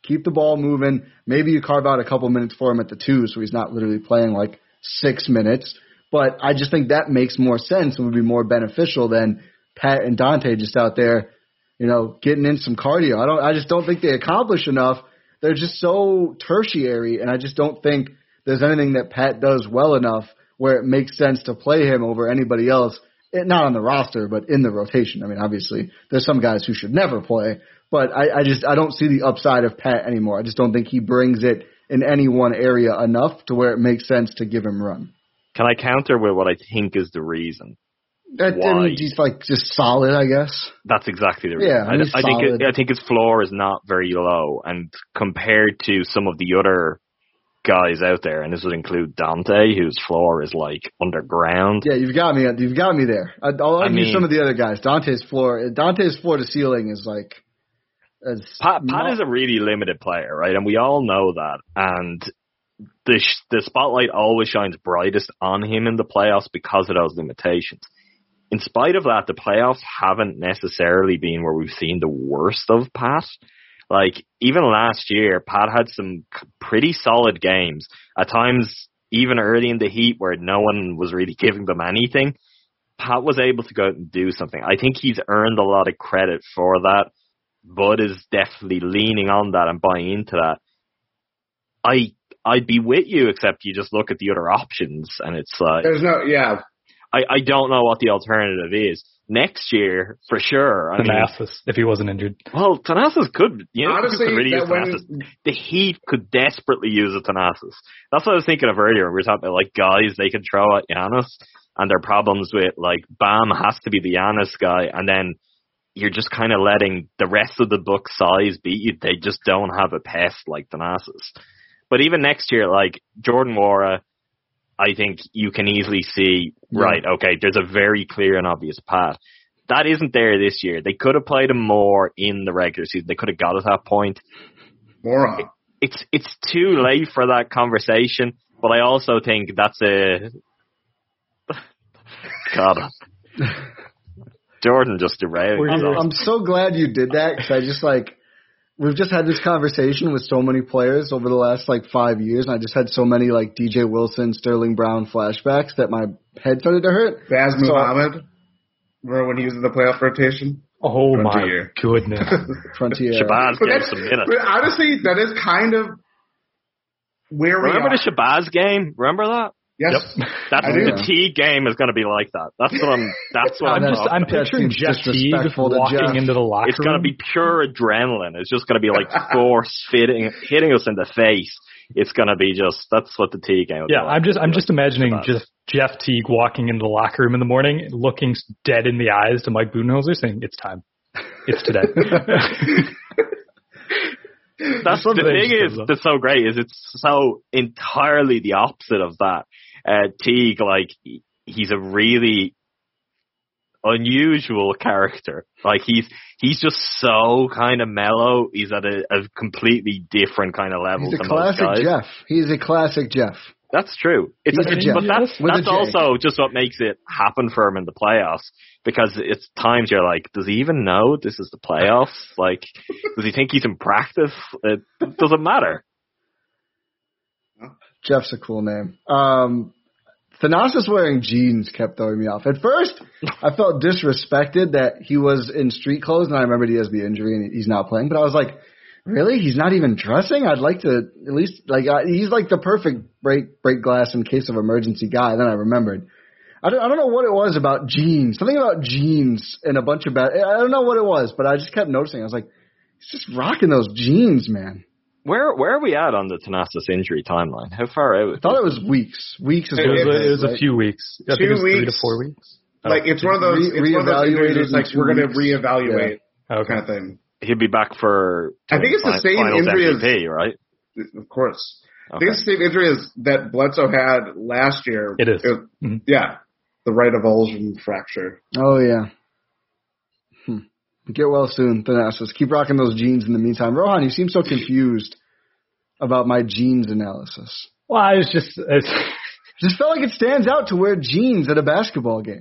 Keep the ball moving. Maybe you carve out a couple minutes for him at the two so he's not literally playing like six minutes. But I just think that makes more sense and would be more beneficial than Pat and Dante just out there, you know, getting in some cardio. I don't. I just don't think they accomplish enough. They're just so tertiary, and I just don't think there's anything that Pat does well enough where it makes sense to play him over anybody else. It, not on the roster, but in the rotation. I mean, obviously, there's some guys who should never play, but I, I just I don't see the upside of Pat anymore. I just don't think he brings it in any one area enough to where it makes sense to give him run. Can I counter with what I think is the reason? That, I mean, he's like just solid, I guess. That's exactly the reason. Yeah, I, mean, I, I think it, I think his floor is not very low, and compared to some of the other guys out there, and this would include Dante, whose floor is like underground. Yeah, you've got me. You've got me there. I'll argue I mean, some of the other guys. Dante's floor, Dante's floor to ceiling is like. As Pat, Pat not, is a really limited player, right? And we all know that. And the the spotlight always shines brightest on him in the playoffs because of those limitations. In spite of that, the playoffs haven't necessarily been where we've seen the worst of Pat. Like, even last year, Pat had some pretty solid games. At times, even early in the Heat, where no one was really giving them anything, Pat was able to go out and do something. I think he's earned a lot of credit for that. Bud is definitely leaning on that and buying into that. I, I'd be with you, except you just look at the other options, and it's like... There's no, yeah... I, I don't know what the alternative is. Next year, for sure. I Thanasis, mean, if he wasn't injured. Well, Thanasis could, you know, honestly, could really use when, Thanasis. The Heat could desperately use a Thanasis. That's what I was thinking of earlier. We were talking about, like, guys they could throw at Giannis, and their problems with, like, Bam has to be the Giannis guy, and then you're just kind of letting the rest of the Bucks size beat you. They just don't have a pest like Thanasis. But even next year, like, Jordan Nwora, I think you can easily see, yeah. right, okay, there's a very clear and obvious path. That isn't there this year. They could have played him more in the regular season. They could have got to that point. More. It, it's it's too late for that conversation, but I also think that's a... God. Jordan just derailed. I'm, I'm so glad you did that, because I just, like... We've just had this conversation with so many players over the last, like, five years, and I just had so many, like, D J Wilson, Sterling Brown flashbacks that my head started to hurt. Baz so, Muhammad, remember when he was in the playoff rotation? Oh, Frontier. my goodness. Frontier. Shabazz gave some minutes. But honestly, that is kind of where we Remember are. the Shabazz game? Remember that? Yes. Yep. That's the Teague game is going to be like that. That's what I'm. That's what I'm. I'm, just, I'm picturing Jeff Teague walking Jeff. into the locker It's going to be pure adrenaline. It's just going to be like force fitting, hitting us in the face. It's going to be just. That's what the Teague game. Yeah, like. I'm just. I'm just like imagining Shabazz. just Jeff Teague walking into the locker room in the morning, looking dead in the eyes to Mike Budenholzer, saying, "It's time. It's today." That's the thing is that's so great is it's so entirely the opposite of that. Uh, Teague, like he's a really unusual character. Like he's he's just so kind of mellow. He's at a, a completely different kind of level. He's a than classic most guys. Jeff. He's a classic Jeff. That's true. It's He's a Jeff. but that's With that's a J. also just what makes it happen for him in the playoffs. Because it's times you're like, does he even know this is the playoffs? Like, does he think he's in practice? It doesn't matter. Jeff's a cool name. Um, Thanasis wearing jeans kept throwing me off. At first, I felt disrespected that he was in street clothes, and I remembered he has the injury and he's not playing. But I was like, really? He's not even dressing? I'd like to at least like uh, he's like the perfect break break glass in case of emergency guy. Then I remembered. I don't, I don't know what it was about jeans. Something about jeans and a bunch of bad. I don't know what it was, but I just kept noticing. I was like, he's just rocking those jeans, man. Where where are we at on the Thanasis injury timeline? How far out? I thought it was weeks. Weeks is It what was, it a, it was right? a few weeks. I Two think it was three weeks. to four weeks. Like it's one of those. Re- it's one of those injuries. It's like reevaluated in we're going to two weeks. reevaluate Yeah. Okay. kind of thing. He'll be back for. I think it's the same finals injury M V P, as right? Of course. Okay. I think it's the same injury as that Bledsoe had last year. It is. Mm-hmm. Yeah, the right avulsion fracture. Oh yeah. Hmm. Get well soon, Thanasis. Keep rocking those jeans in the meantime. Rohan, you seem so confused about my jeans analysis. Well, I was just. It's, Just felt like it stands out to wear jeans at a basketball game.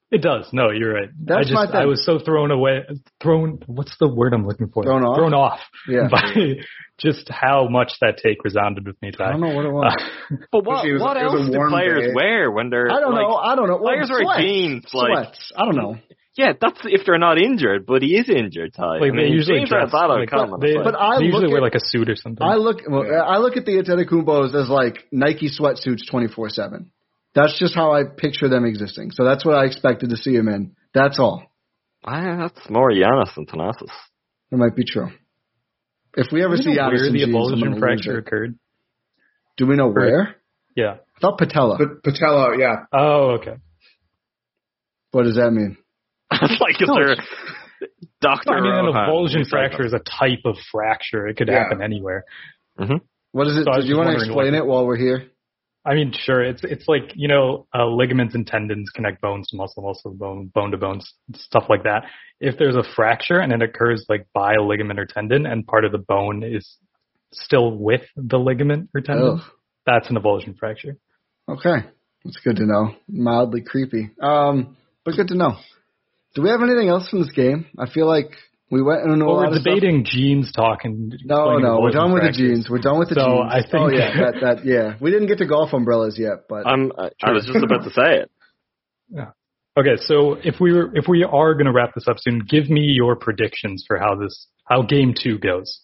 It does. No, you're right. That's I just my thing. I was so thrown away, thrown. What's the word I'm looking for? Thrown off. Thrown off. Yeah. By just how much that take resounded with me today. I don't know what it was. Uh, But what, was- what it was else a do warm players day. wear when they're I don't like, know. I don't know. Well, players wear sweats. jeans, like Sweats. I don't know. yeah, that's if they're not injured, but he is injured, Ty. like I they mean, usually jeans dress, are that like, uncommon. they, It's like- But I they usually look wear at- like a suit or something. I look. Well, Yeah. I look at the Antetokounmpos as like Nike sweatsuits twenty-four seven. That's just how I picture them existing. So that's what I expected to see him in. That's all. Ah, that's more Giannis than Thanasis. It might be true. If we ever Do see you know Giannis where in the jeans, I'm avulsion gonna lose fracture it. occurred? Do we know where? Yeah. I thought patella. But Patella, yeah. Oh, okay. What does that mean? It's like, is No, there Doctor I mean, an Rohan, avulsion he's like- fracture is a type of fracture. It could Yeah. happen anywhere. What is it? So I was Do you just want to wondering explain what- it while we're here? I mean, sure. It's it's like, you know, uh, ligaments and tendons connect bones to muscle, muscle to bone, bone to bone, stuff like that. If there's a fracture and it occurs like by a ligament or tendon, and part of the bone is still with the ligament or tendon, Ugh. that's an avulsion fracture. Okay. That's good to know. Mildly creepy. Um, but good to know. Do we have anything else from this game? I feel like we went into Well, a lot we're of stuff. debating genes talk and No, explaining no, we're avulsion done with the fractures. jeans. We're done with the So jeans. I think- oh yeah, that that yeah. We didn't get to golf umbrellas yet, but I'm, I, I was just about to say it. Yeah. Okay, so if we were if we are going to wrap this up soon, give me your predictions for how this how game two goes.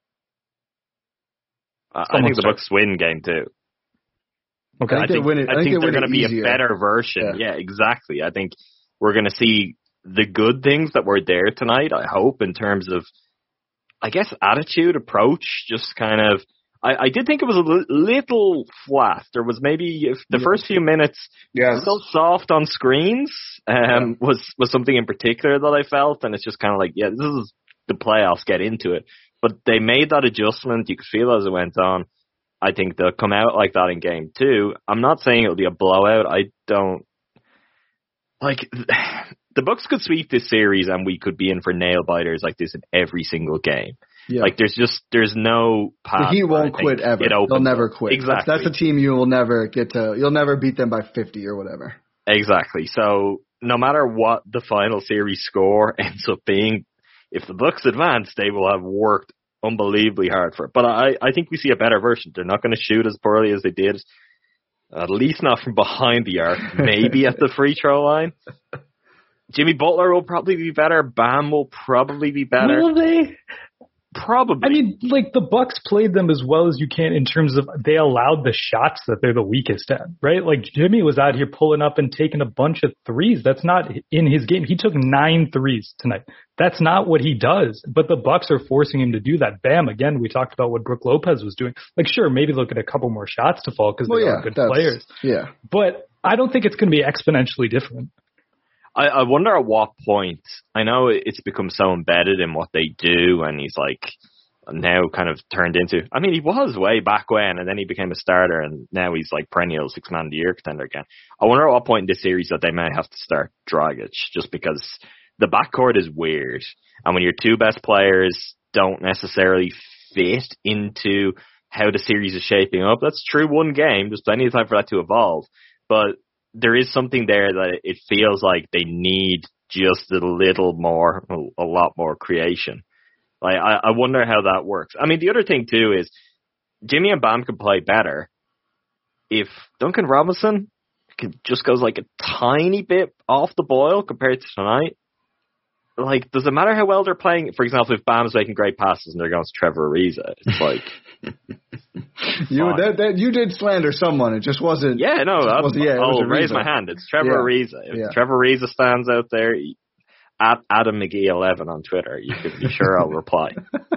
I, I Someone think the start. Bucks win game two. I Okay, think, I they think, win it. I I think, think they they're win going it to be easier. a better version. Yeah. Yeah. exactly. I think we're going to see the good things that were there tonight, I hope, in terms of, I guess, attitude, approach, just kind of, I, I did think it was a li- little flat. There was maybe, if the Yeah. first few minutes, Yes. so soft on screens, um, was, was something in particular that I felt, and it's just kind of like, yeah, this is the playoffs, get into it. But they made that adjustment. You could feel as it went on. I think they'll come out like that in game two. I'm not saying it'll be a blowout. I don't like the Bucks could sweep this series and we could be in for nail biters like this in every single game. Yeah. Like there's just there's no path. the Heat where I won't think quit ever. it opens They'll never up. quit. Exactly. That's, that's a team you will never get to. You'll never beat them by fifty or whatever. Exactly. So no matter what the final series score ends up being, if the Bucks advance, they will have worked unbelievably hard for it. But I, I think we see a better version. They're not going to shoot as poorly as they did, at least not from behind the arc, maybe at the free throw line. Jimmy Butler will probably be better. Bam will probably be better. Will they? Probably. I mean, like the Bucks played them as well as you can in terms of they allowed the shots that they're the weakest at, right? Like Jimmy was out here pulling up and taking a bunch of threes. That's not in his game. He took nine threes tonight. That's not what he does. But the Bucks are forcing him to do that. Bam, again, we talked about what Brook Lopez was doing. Like, sure, maybe look at a couple more shots to fall because Well, they yeah, are good that's- players. Yeah. But I don't think it's going to be exponentially different. I, I wonder at what point, I know it's become so embedded in what they do, and he's like now kind of turned into, I mean, he was way back when, and then he became a starter, and now he's like perennial six-man of the year contender again. I wonder at what point in this series that they may have to start Dragic, just because the backcourt is weird, and when your two best players don't necessarily fit into how the series is shaping up, that's true one game, there's plenty of time for that to evolve, but there is something there that it feels like they need just a little more, a lot more creation. Like, I, I wonder how that works. I mean, the other thing too is Jimmy and Bam can play better if Duncan Robinson can just goes like a tiny bit off the boil compared to tonight. Like, does it matter how well they're playing? For example, if Bam's making great passes and they're going to Trevor Ariza, it's like you that, that you did slander someone. It just wasn't. yeah, no, just I'll, wasn't- yeah, it I'll was raise Ariza. my hand. It's Trevor Yeah. Ariza. If Yeah. Trevor Ariza stands out there, at Adam McGee eleven on Twitter, you can be sure I'll reply.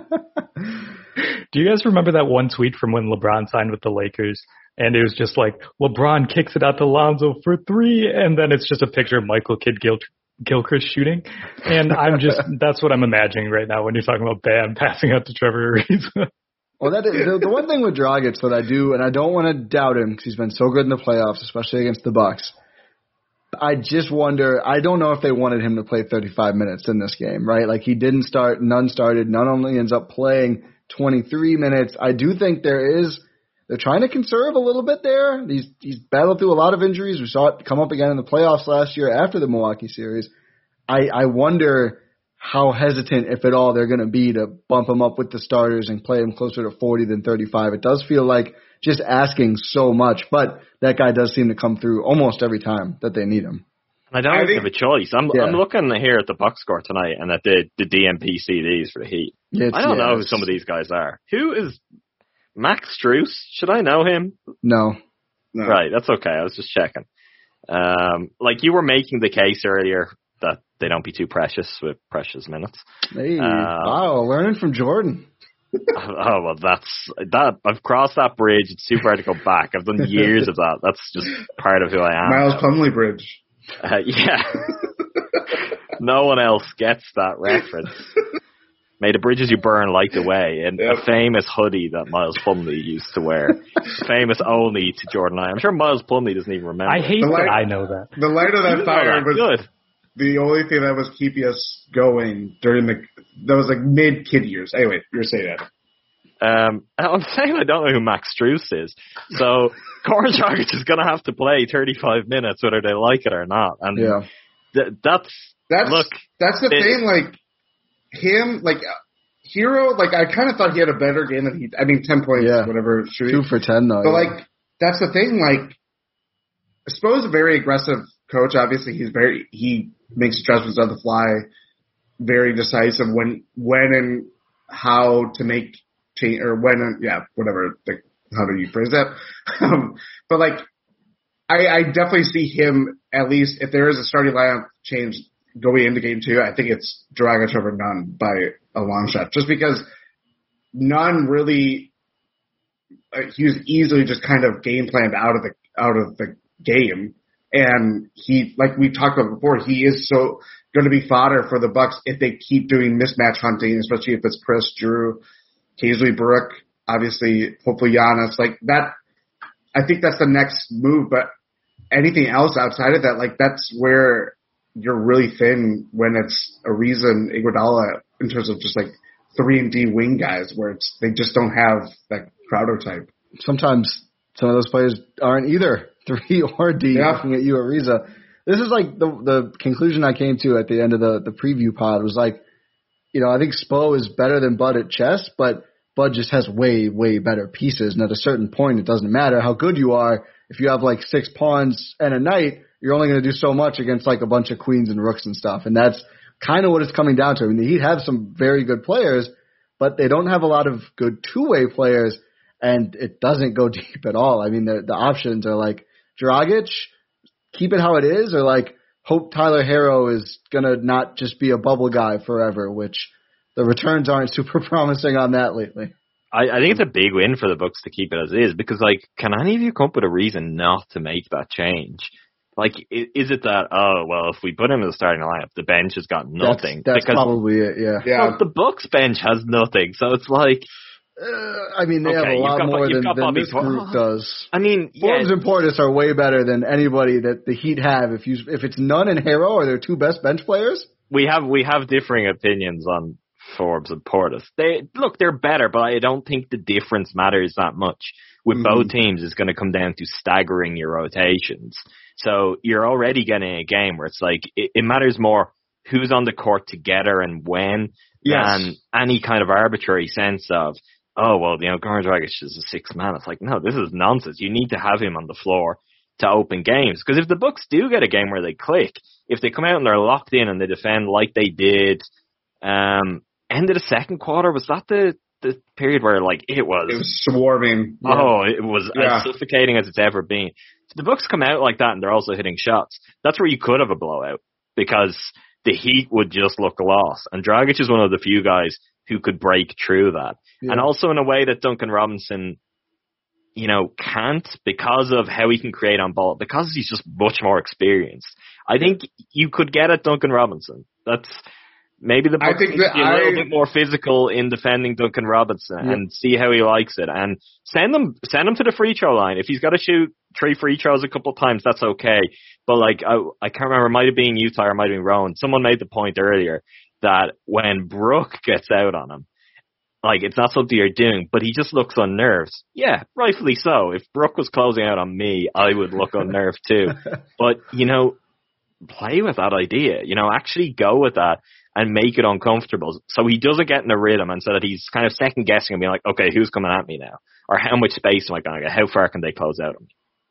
Do you guys remember that one tweet from when LeBron signed with the Lakers? And it was just like, LeBron kicks it out to Lonzo for three, and then it's just a picture of Michael Kidd Gil- Gilchrist shooting. And I'm just, that's what I'm imagining right now when you're talking about Bam passing out to Trevor Ariza. Well, that is, the, the one thing with Dragic that I do, and I don't want to doubt him because he's been so good in the playoffs, especially against the Bucks. I just wonder, I don't know if they wanted him to play thirty-five minutes in this game, right? Like he didn't start, none started, none only ends up playing twenty-three minutes. I do think there is, they're trying to conserve a little bit there. He's, he's battled through a lot of injuries. We saw it come up again in the playoffs last year after the Milwaukee series. I, I wonder how hesitant, if at all, they're going to be to bump him up with the starters and play him closer to forty than thirty-five. It does feel like just asking so much, but that guy does seem to come through almost every time that they need him. I don't I think, have a choice. I'm yeah. I'm looking here at the box score tonight and at the, the D M P C Ds for the Heat. It's, I don't yeah, know who some of these guys are. Who is Max Strus? Should I know him? No. no. Right, that's okay. I was just checking. Um, like you were making the case earlier that they don't be too precious with precious minutes. Hey, uh, wow, learning from Jordan. Oh, well, that's that. I've crossed that bridge. It's super hard to go back. I've done years of that. That's just part of who I am. Miles Plumlee Bridge. Uh, yeah. No one else gets that reference. May the bridges you burn light the way, and yep. a famous hoodie that Miles Plumlee used to wear. Famous only to Jordan and I. I'm sure Miles Plumlee doesn't even remember. I hate the that light, I know that. The light of that you fire that. was good. The only thing that was keeping us going during the, that was like mid-kid years. Anyway, you're saying that. Um, I'm saying I don't know who Max Strus is. So, Goran Dragic is going to have to play thirty-five minutes whether they like it or not. And yeah. th- that's, that's, look. That's the it, thing, like, him, like, Hero, like, I kind of thought he had a better game than he, I mean, ten points, yeah. whatever. Two for ten, though. But, yeah. like, that's the thing, like, I suppose a very aggressive coach, obviously, he's very, he makes adjustments on the fly, very decisive when, when and how to make change, or when, and, yeah, whatever, the, how do you phrase that? um, but, like, I, I definitely see him, at least, if there is a starting lineup change going into game two, I think it's Dragic over Nunn by a long shot. Just because Nunn really, uh, he was easily just kind of game planned out of the, out of the game. And he, like we talked about before, he is so going to be fodder for the Bucks if they keep doing mismatch hunting, especially if it's Chris, Drew, occasionally Brooke, obviously, hopefully Giannis. Like that, I think that's the next move. But anything else outside of that, like that's where you're really thin when it's Ariza and Iguodala in terms of just like three and D wing guys, where it's they just don't have that Crowder type. Sometimes some of those players aren't either three or D. Yeah. Looking at you, Ariza. This is like the the conclusion I came to at the end of the the preview pod was like, you know, I think Spo is better than Bud at chess, but Bud just has way way better pieces. And at a certain point, it doesn't matter how good you are. If you have like six pawns and a knight, you're only going to do so much against like a bunch of queens and rooks and stuff. And that's kind of what it's coming down to. I mean, the Heat have some very good players, but they don't have a lot of good two-way players, and it doesn't go deep at all. I mean, the the options are like Dragic, keep it how it is, or like hope Tyler Herro is going to not just be a bubble guy forever, which the returns aren't super promising on that lately. I, I think it's a big win for the Bucks to keep it as is, because, like, can any of you come up with a reason not to make that change? Like, is it that, oh, well, if we put him in the starting lineup, the bench has got nothing? That's, that's because, probably it, yeah. yeah. Well, the Bucks bench has nothing, so it's like... Uh, I mean, they okay, have a lot got, more than, than Bobby this Por- group does. I mean, Forbes yeah. and Portis are way better than anybody that the Heat have. If you if it's Nunn and Herro are their two best bench players, we have we have differing opinions on Forbes and Portis. They look, they're better, but I don't think the difference matters that much. With mm-hmm. both teams, it's going to come down to staggering your rotations. So you're already getting a game where it's like it, it matters more who's on the court together and when yes. than any kind of arbitrary sense of, oh, well, you know, Goran Dragic is a sixth man. It's like, no, this is nonsense. You need to have him on the floor to open games. Because if the Bucks do get a game where they click, if they come out and they're locked in and they defend like they did, um, end of the second quarter, was that the, the period where, like, it was... It was swarming. Yeah. Oh, it was yeah. as suffocating as it's ever been. If the Bucks come out like that and they're also hitting shots, that's where you could have a blowout, because the Heat would just look lost. And Dragic is one of the few guys who could break through that. Yeah. And also in a way that Duncan Robinson, you know, can't, because of how he can create on ball, because he's just much more experienced. I think you could get at Duncan Robinson. That's maybe the Bucks I think need to be a I, little bit more physical in defending Duncan Robinson yeah. and see how he likes it, and send him send him to the free throw line. If he's got to shoot three free throws a couple of times, that's okay. But like I, I can't remember, it might have been Utah or it might have been Rowan. Someone made the point earlier that when Brooke gets out on him, like, it's not something you're doing, but he just looks unnerved. Yeah, rightfully so. If Brook was closing out on me, I would look unnerved too. But, you know, play with that idea. You know, actually go with that and make it uncomfortable so he doesn't get in a rhythm and so that he's kind of second-guessing and being like, okay, who's coming at me now? Or how much space am I going to get? How far can they close out on me?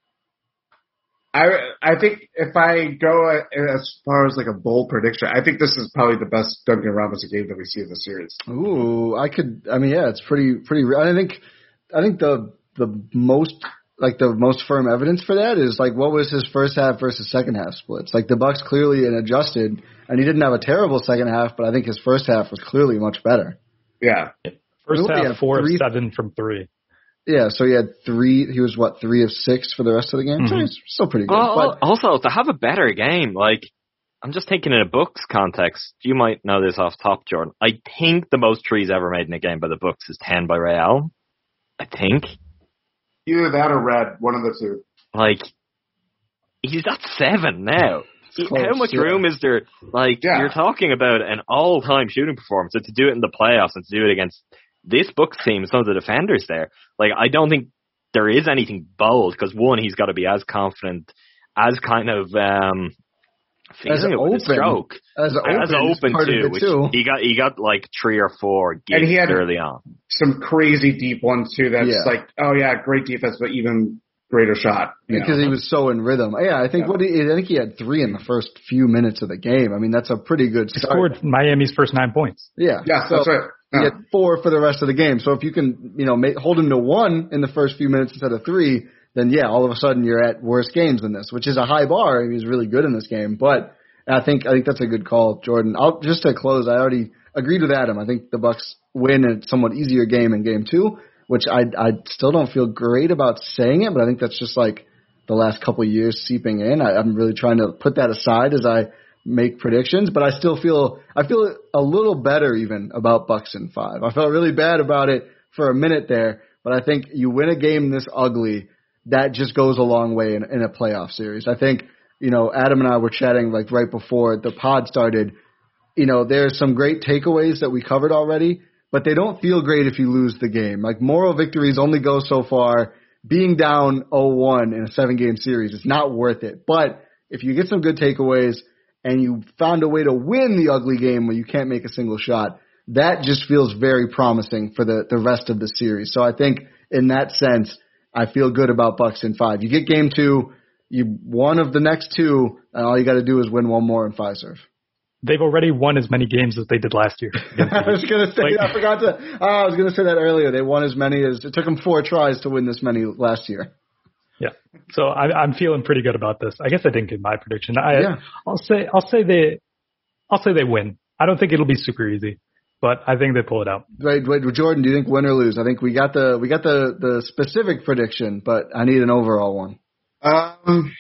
I I think if I go as far as like a bold prediction, I think this is probably the best Duncan Robinson game that we see in the series. Ooh, I could. I mean, yeah, it's pretty pretty. I think I think the the most like the most firm evidence for that is like what was his first half versus second half splits. Like the Bucks clearly adjusted, and he didn't have a terrible second half, but I think his first half was clearly much better. Yeah, first half four three, of seven from three. Yeah, so he had three. He was what three of six for the rest of the game. Mm-hmm. So he's still pretty good. Well, but, also to have a better game, like I'm just thinking in a Bucks context. You might know this off top, Jordan. I think the most threes ever made in a game by the Bucks is ten by Ray Allen. I think either that or Red, one of the two. Like he's at seven now. Close, How much yeah. room is there? Like yeah. you're talking about an all-time shooting performance, and to do it in the playoffs and to do it against this Bucks team, some of the defenders there, like I don't think there is anything bold because one, he's got to be as confident, as kind of um, feeling it with a stroke, as open, as open too, which too. He got he got like three or four gigs and he had early on. Some crazy deep ones too. That's yeah. like, oh yeah, great defense, but even greater shot because know. he was so in rhythm. Yeah, I think yeah. what he, I think he had three in the first few minutes of the game. I mean, that's a pretty good start. He scored Miami's first nine points. Yeah, yeah, so, that's right. He had four for the rest of the game. So if you can, you know, make, hold him to one in the first few minutes instead of three, then yeah, all of a sudden you're at worse games than this, which is a high bar. He was really good in this game, but I think I think that's a good call, Jordan. I'll just to close. I already agreed with Adam. I think the Bucks win a somewhat easier game in game two, which I I still don't feel great about saying it, but I think that's just like the last couple of years seeping in. I, I'm really trying to put that aside as I make predictions, but I still feel I feel a little better even about Bucks in five. I felt really bad about it for a minute there, but I think you win a game this ugly, that just goes a long way in, in a playoff series. I think, you know, Adam and I were chatting like right before the pod started. You know, there's some great takeaways that we covered already, but they don't feel great if you lose the game. Like moral victories only go so far. Being down oh one in a seven-game series is not worth it. But if you get some good takeaways and you found a way to win the ugly game where you can't make a single shot, that just feels very promising for the, the rest of the series. So I think in that sense, I feel good about Bucks in five. You get game two, you one of the next two, and all you got to do is win one more in Fiserv. They've already won as many games as they did last year. I was going to say, like, I forgot to, oh, I was going to say that earlier. They won as many as, it took them four tries to win this many last year. Yeah. So I, I'm feeling pretty good about this. I guess I didn't give my prediction. I, yeah. I'll say, I'll say they, I'll say they win. I don't think it'll be super easy, but I think they pull it out. Wait, wait, Jordan, do you think win or lose? I think we got the, we got the, the specific prediction, but I need an overall one. Um,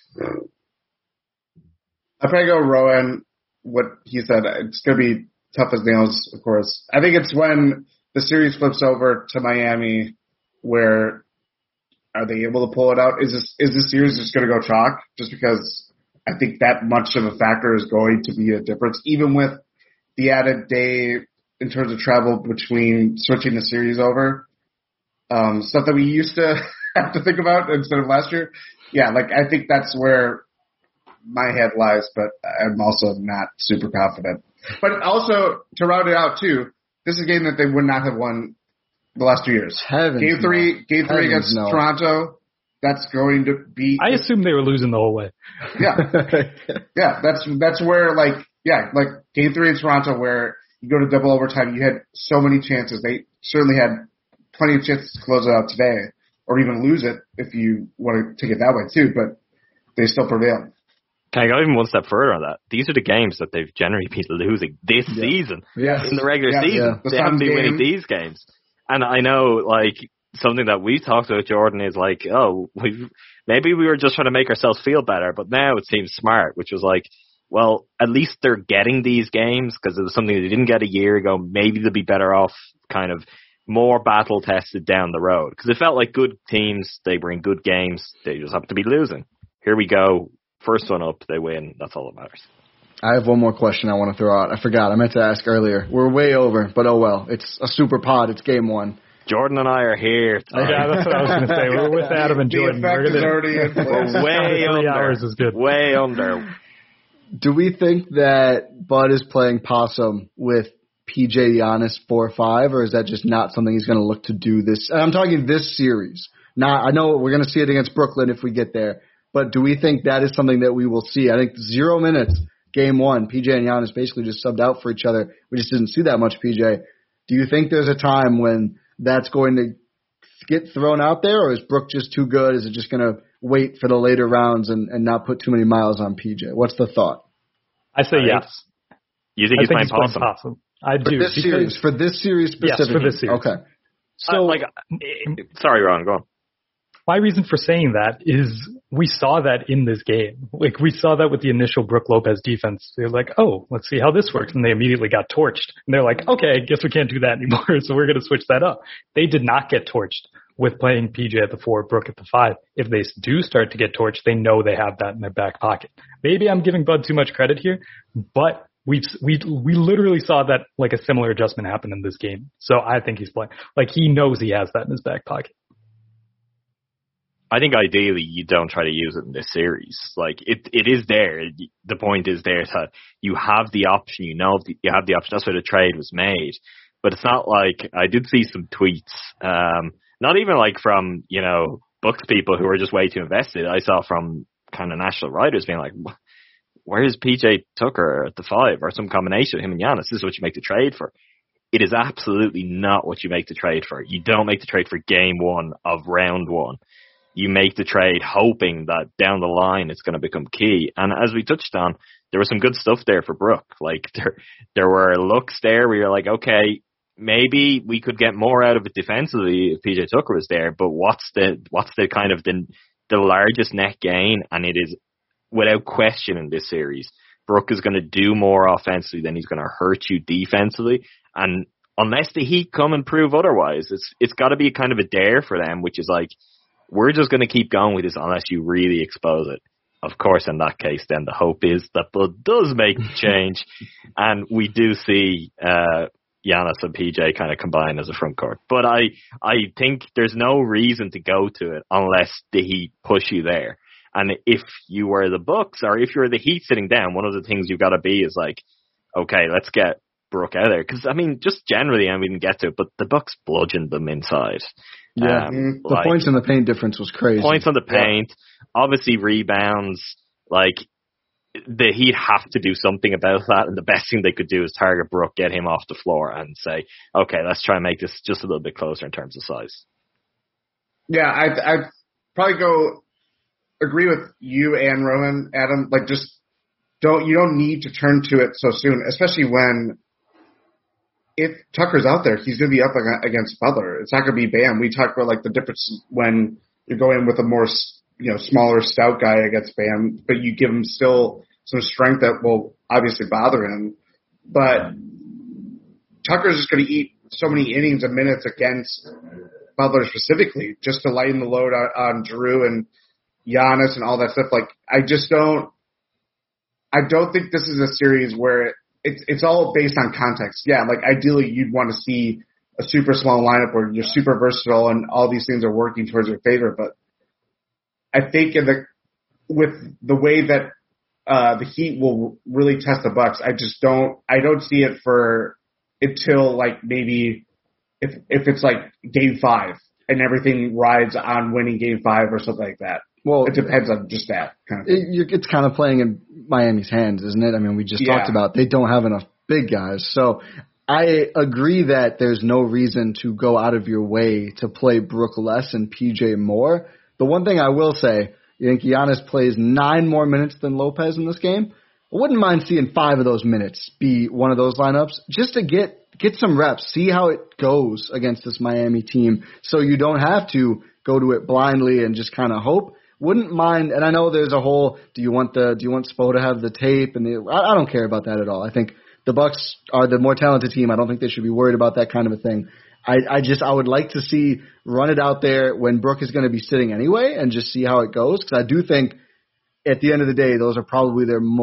I'll probably go Rowan. What he said, it's going to be tough as nails, of course. I think it's when the series flips over to Miami where are they able to pull it out? Is this, is this series just going to go chalk? Just because I think that much of a factor is going to be a difference, even with the added day in terms of travel between switching the series over. Um, stuff that we used to have to think about instead of last year. Yeah, like I think that's where my head lies, but I'm also not super confident. But also, to round it out too, this is a game that they would not have won the last two years. Heavens game three, no. game three Heavens against no. Toronto, that's going to be... I assume they were losing the whole way. Yeah. yeah, that's that's where, like, yeah, like game three in Toronto where you go to double overtime, you had so many chances. They certainly had plenty of chances to close it out today, or even lose it if you want to take it that way too, but they still prevailed. Can I go even one step further on that? These are the games that they've generally been losing this yeah. season. Yes. In the regular yeah, season. Yeah. The they haven't been game. winning these games. And I know, like, something that we talked about, Jordan, is like, oh, we've, maybe we were just trying to make ourselves feel better, but now it seems smart, which was like, well, at least they're getting these games because it was something they didn't get a year ago. Maybe they'll be better off kind of more battle tested down the road. Because it felt like good teams, they bring good games, they just have to be losing. Here we go. First one up, they win. That's all that matters. I have one more question I want to throw out. I forgot. I meant to ask earlier. We're way over, but oh well. It's a super pod. It's game one. Jordan and I are here. Tonight. Yeah, that's what I was going to say. We're with Adam and Jordan. We're, gonna, we're way under. Hours is good. Way under. Do we think that Bud is playing possum with P J Giannis four five, or is that just not something he's going to look to do this? I'm talking this series. Now, I know we're going to see it against Brooklyn if we get there, but do we think that is something that we will see? I think zero minutes, game one, P J and Giannis basically just subbed out for each other. We just didn't see that much P J. Do you think there's a time when that's going to get thrown out there, or is Brook just too good? Is it just going to wait for the later rounds and, and not put too many miles on P J? What's the thought? I say I yes. You think I he's think playing he's possum? playing possum? I for do. This series, for this series specifically? Yes, for this series. Okay. So, uh, like, sorry, Ron, go on. My reason for saying that is we saw that in this game. Like, we saw that with the initial Brook Lopez defense. They're like, oh, let's see how this works. And they immediately got torched. And they're like, okay, I guess we can't do that anymore, so we're going to switch that up. They did not get torched with playing P J at the four, Brook at the five. If they do start to get torched, they know they have that in their back pocket. Maybe I'm giving Bud too much credit here, but we've, we, we literally saw that, like, a similar adjustment happen in this game. So I think he's playing. Like, he knows he has that in his back pocket. I think ideally you don't try to use it in this series. Like, it, it is there. The point is there that you have the option. You know you have the option. That's why the trade was made. But it's not like, I did see some tweets, um, not even like from, you know, Bucks people who are just way too invested. I saw from kind of national writers being like, where's P J Tucker at the five, or some combination of him and Giannis? This is what you make the trade for. It is absolutely not what you make the trade for. You don't make the trade for game one of round one. You make the trade hoping that down the line it's going to become key. And as we touched on, there was some good stuff there for Brook. Like, there, there were looks there where you're like, okay, maybe we could get more out of it defensively if P J Tucker was there, but what's the, what's the kind of the, the largest net gain? And it is, without question in this series, Brook is going to do more offensively than he's going to hurt you defensively. And unless the Heat come and prove otherwise, it's, it's got to be kind of a dare for them, which is like, we're just going to keep going with this unless you really expose it. Of course, in that case, then the hope is that Bud does make the change, and we do see uh, Giannis and P J kind of combine as a front court. But I, I think there's no reason to go to it unless the Heat push you there. And if you were the Bucks, or if you're the Heat sitting down, one of the things you've got to be is like, okay, let's get Brook out of there. Because, I mean, just generally, I didn't get to it, but the Bucks bludgeoned them inside. Yeah, um, the like, points in the paint difference was crazy. Points on the paint, yeah. Obviously rebounds. Like, the Heat have to do something about that, and the best thing they could do is target Brook, get him off the floor, and say, okay, let's try and make this just a little bit closer in terms of size. Yeah, I'd, I'd probably go agree with you and Rowan, Adam. Like, just don't you don't need to turn to it so soon, especially when. If Tucker's out there, he's going to be up against Butler. It's not going to be Bam. We talked about like the difference when you're going with a more, you know, smaller, stout guy against Bam, but you give him still some strength that will obviously bother him. But Tucker's just going to eat so many innings and minutes against Butler specifically, just to lighten the load on, on Jrue and Giannis and all that stuff. Like, I just don't, I don't think this is a series where it, It's it's all based on context. Yeah, like ideally you'd want to see a super small lineup where you're super versatile and all these things are working towards your favor. But I think in the with the way that uh, the Heat will really test the Bucks, I just don't I don't see it for until like maybe if if it's like game five and everything rides on winning game five or something like that. Well, it depends on just that kind of thing. It, it's kind of playing in Miami's hands, isn't it? I mean, we just yeah. talked about they don't have enough big guys. So I agree that there's no reason to go out of your way to play Brook less and P J more. The one thing I will say, you think Giannis plays nine more minutes than Lopez in this game? I wouldn't mind seeing five of those minutes be one of those lineups just to get get some reps, see how it goes against this Miami team so you don't have to go to it blindly and just kind of hope. Wouldn't mind, and I know there's a whole, do you want the, do you want Spo to have the tape? And the, I, I don't care about that at all. I think the Bucks are the more talented team. I don't think they should be worried about that kind of a thing. I, I just, I would like to see run it out there when Brook is going to be sitting anyway and just see how it goes. Because I do think at the end of the day, those are probably their most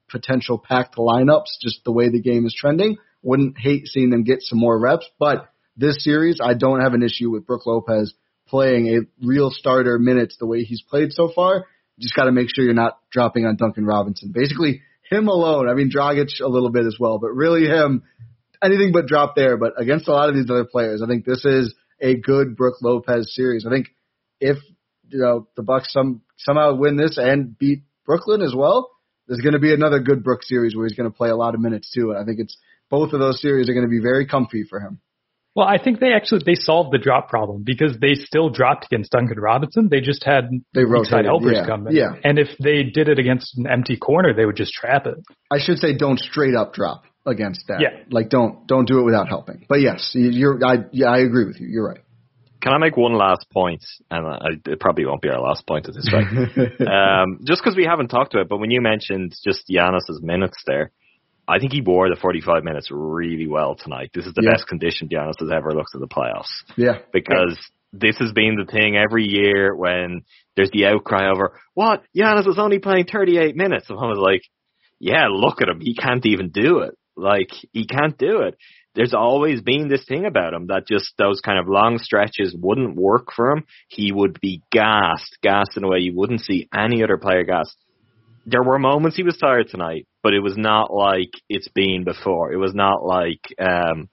potential packed lineups, just the way the game is trending. Wouldn't hate seeing them get some more reps, but this series, I don't have an issue with Brook Lopez playing a real starter minutes the way he's played so far. You just got to make sure you're not dropping on Duncan Robinson. Basically, him alone. I mean, Dragic a little bit as well, but really him, anything but drop there. But against a lot of these other players, I think this is a good Brook Lopez series. I think if you know the Bucks some somehow win this and beat Brooklyn as well, there's going to be another good Brook series where he's going to play a lot of minutes too. And I think it's both of those series are going to be very comfy for him. Well, I think they actually they solved the drop problem because they still dropped against Duncan Robinson. They just had they side helpers yeah, come in. Yeah. And if they did it against an empty corner, they would just trap it. I should say don't straight up drop against that. Yeah. Like don't don't do it without helping. But yes, you're I yeah, I agree with you. You're right. Can I make one last point? And I, it probably won't be our last point at this rate. um, just because we haven't talked about it, but when you mentioned just Giannis's minutes there, I think he wore the forty-five minutes really well tonight. This is the yeah. best condition Giannis has ever looked at the playoffs. Yeah. Because yeah. this has been the thing every year when there's the outcry over, what? Giannis was only playing thirty-eight minutes. And I was like, yeah, look at him. He can't even do it. Like, he can't do it. There's always been this thing about him that just those kind of long stretches wouldn't work for him. He would be gassed, gassed in a way you wouldn't see any other player gassed. There were moments he was tired tonight, but it was not like it's been before. It was not like, um,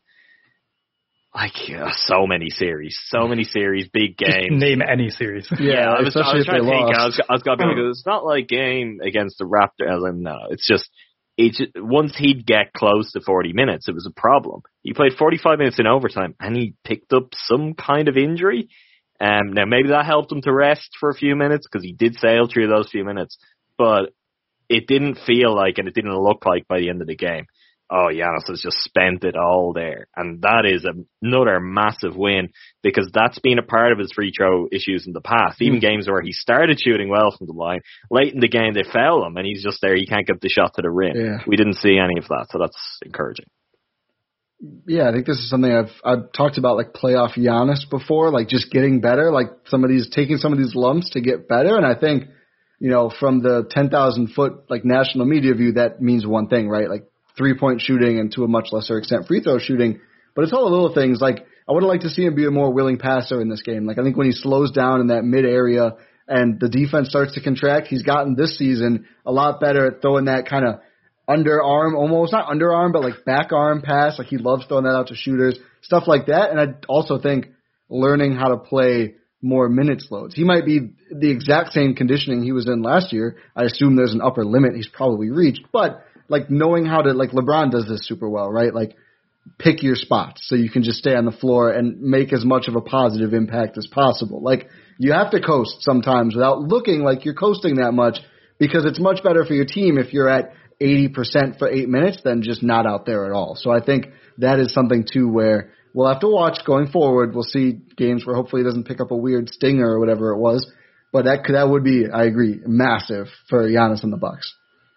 like uh, so many series, so many series, big games. Just name any series. Yeah, yeah I was, I was trying to think. Lost. I was, I was going to be like, it's not like game against the Raptors. I was like, no, it's just, it's just, once he'd get close to forty minutes, it was a problem. He played forty-five minutes in overtime, and he picked up some kind of injury. Um, now, maybe that helped him to rest for a few minutes, because he did sail through those few minutes, but it didn't feel like, and it didn't look like by the end of the game, oh, Giannis has just spent it all there. And that is a, another massive win, because that's been a part of his free throw issues in the past. Even mm. games where he started shooting well from the line, late in the game they foul him, and he's just there, he can't get the shot to the rim. Yeah. We didn't see any of that, so that's encouraging. Yeah, I think this is something I've I've talked about, like playoff Giannis before, like just getting better, like some of these, taking some of these lumps to get better. And I think, you know, from the ten thousand foot like national media view, that means one thing, right? Like three-point shooting and to a much lesser extent free throw shooting. But it's all the little things. Like I would have liked to see him be a more willing passer in this game. Like I think when he slows down in that mid area and the defense starts to contract, he's gotten this season a lot better at throwing that kind of underarm, almost not underarm, but like back arm pass. Like he loves throwing that out to shooters, stuff like that. And I also think learning how to play more minutes loads. He might be the exact same conditioning he was in last year. I assume there's an upper limit he's probably reached, but like knowing how to, like LeBron does this super well, right? Like pick your spots so you can just stay on the floor and make as much of a positive impact as possible. Like you have to coast sometimes without looking like you're coasting that much, because it's much better for your team if you're at eighty percent for eight minutes than just not out there at all. So I think that is something too where we'll have to watch going forward. We'll see games where hopefully he doesn't pick up a weird stinger or whatever it was. But that could, that would be, I agree, massive for Giannis and the Bucks.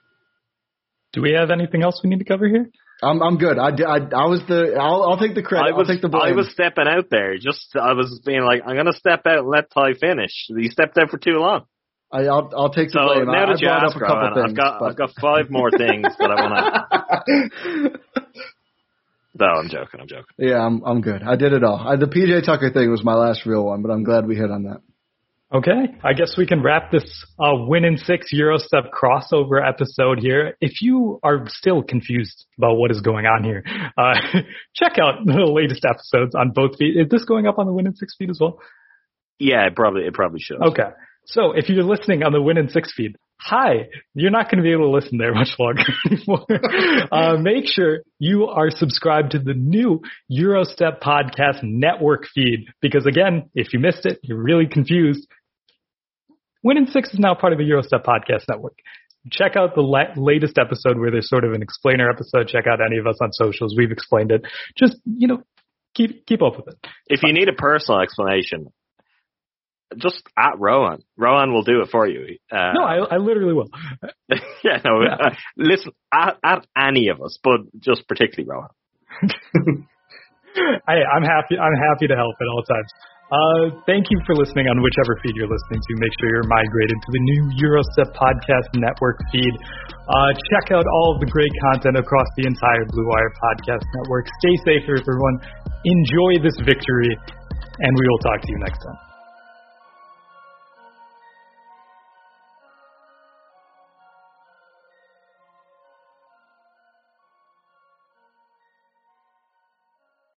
Do we have anything else we need to cover here? I'm I'm good. I, I, I was the I'll I'll take the credit. I was, I'll take the blame. I was stepping out there. Just I was being like, I'm gonna step out and let Ty finish. He stepped out for too long. I, I'll I'll take the so blame. now I, that you I ask, up a couple Rowan, things, I've got but... I've got five more things that I want to. No, I'm joking. I'm joking. Yeah, I'm I'm good. I did it all. I, the P J Tucker thing was my last real one, but I'm glad we hit on that. Okay, I guess we can wrap this uh, Win in Six Eurostep crossover episode here. If you are still confused about what is going on here, uh, check out the latest episodes on both feeds. Is this going up on the Win in Six feed as well? Yeah, it probably it probably should. Okay, so if you're listening on the Win in Six feed, hi, you're not going to be able to listen there much longer anymore. uh, make sure you are subscribed to the new Eurostep Podcast Network feed, because again, if you missed it, you're really confused. Win in Six is now part of the Eurostep Podcast Network. Check out the la- latest episode where there's sort of an explainer episode. Check out any of us on socials. We've explained it. Just, you know, keep keep up with it. If you need a personal explanation, just at Rowan. Rowan will do it for you. Uh, no, I, I literally will. yeah, no, yeah. Uh, listen, at, at any of us, but just particularly Rowan. I, I'm happy. I'm happy to help at all times. Uh, thank you for listening on whichever feed you're listening to. Make sure you're migrated to the new Eurostep Podcast Network feed. Uh, check out all of the great content across the entire Blue Wire Podcast Network. Stay safe, everyone. Enjoy this victory, and we will talk to you next time.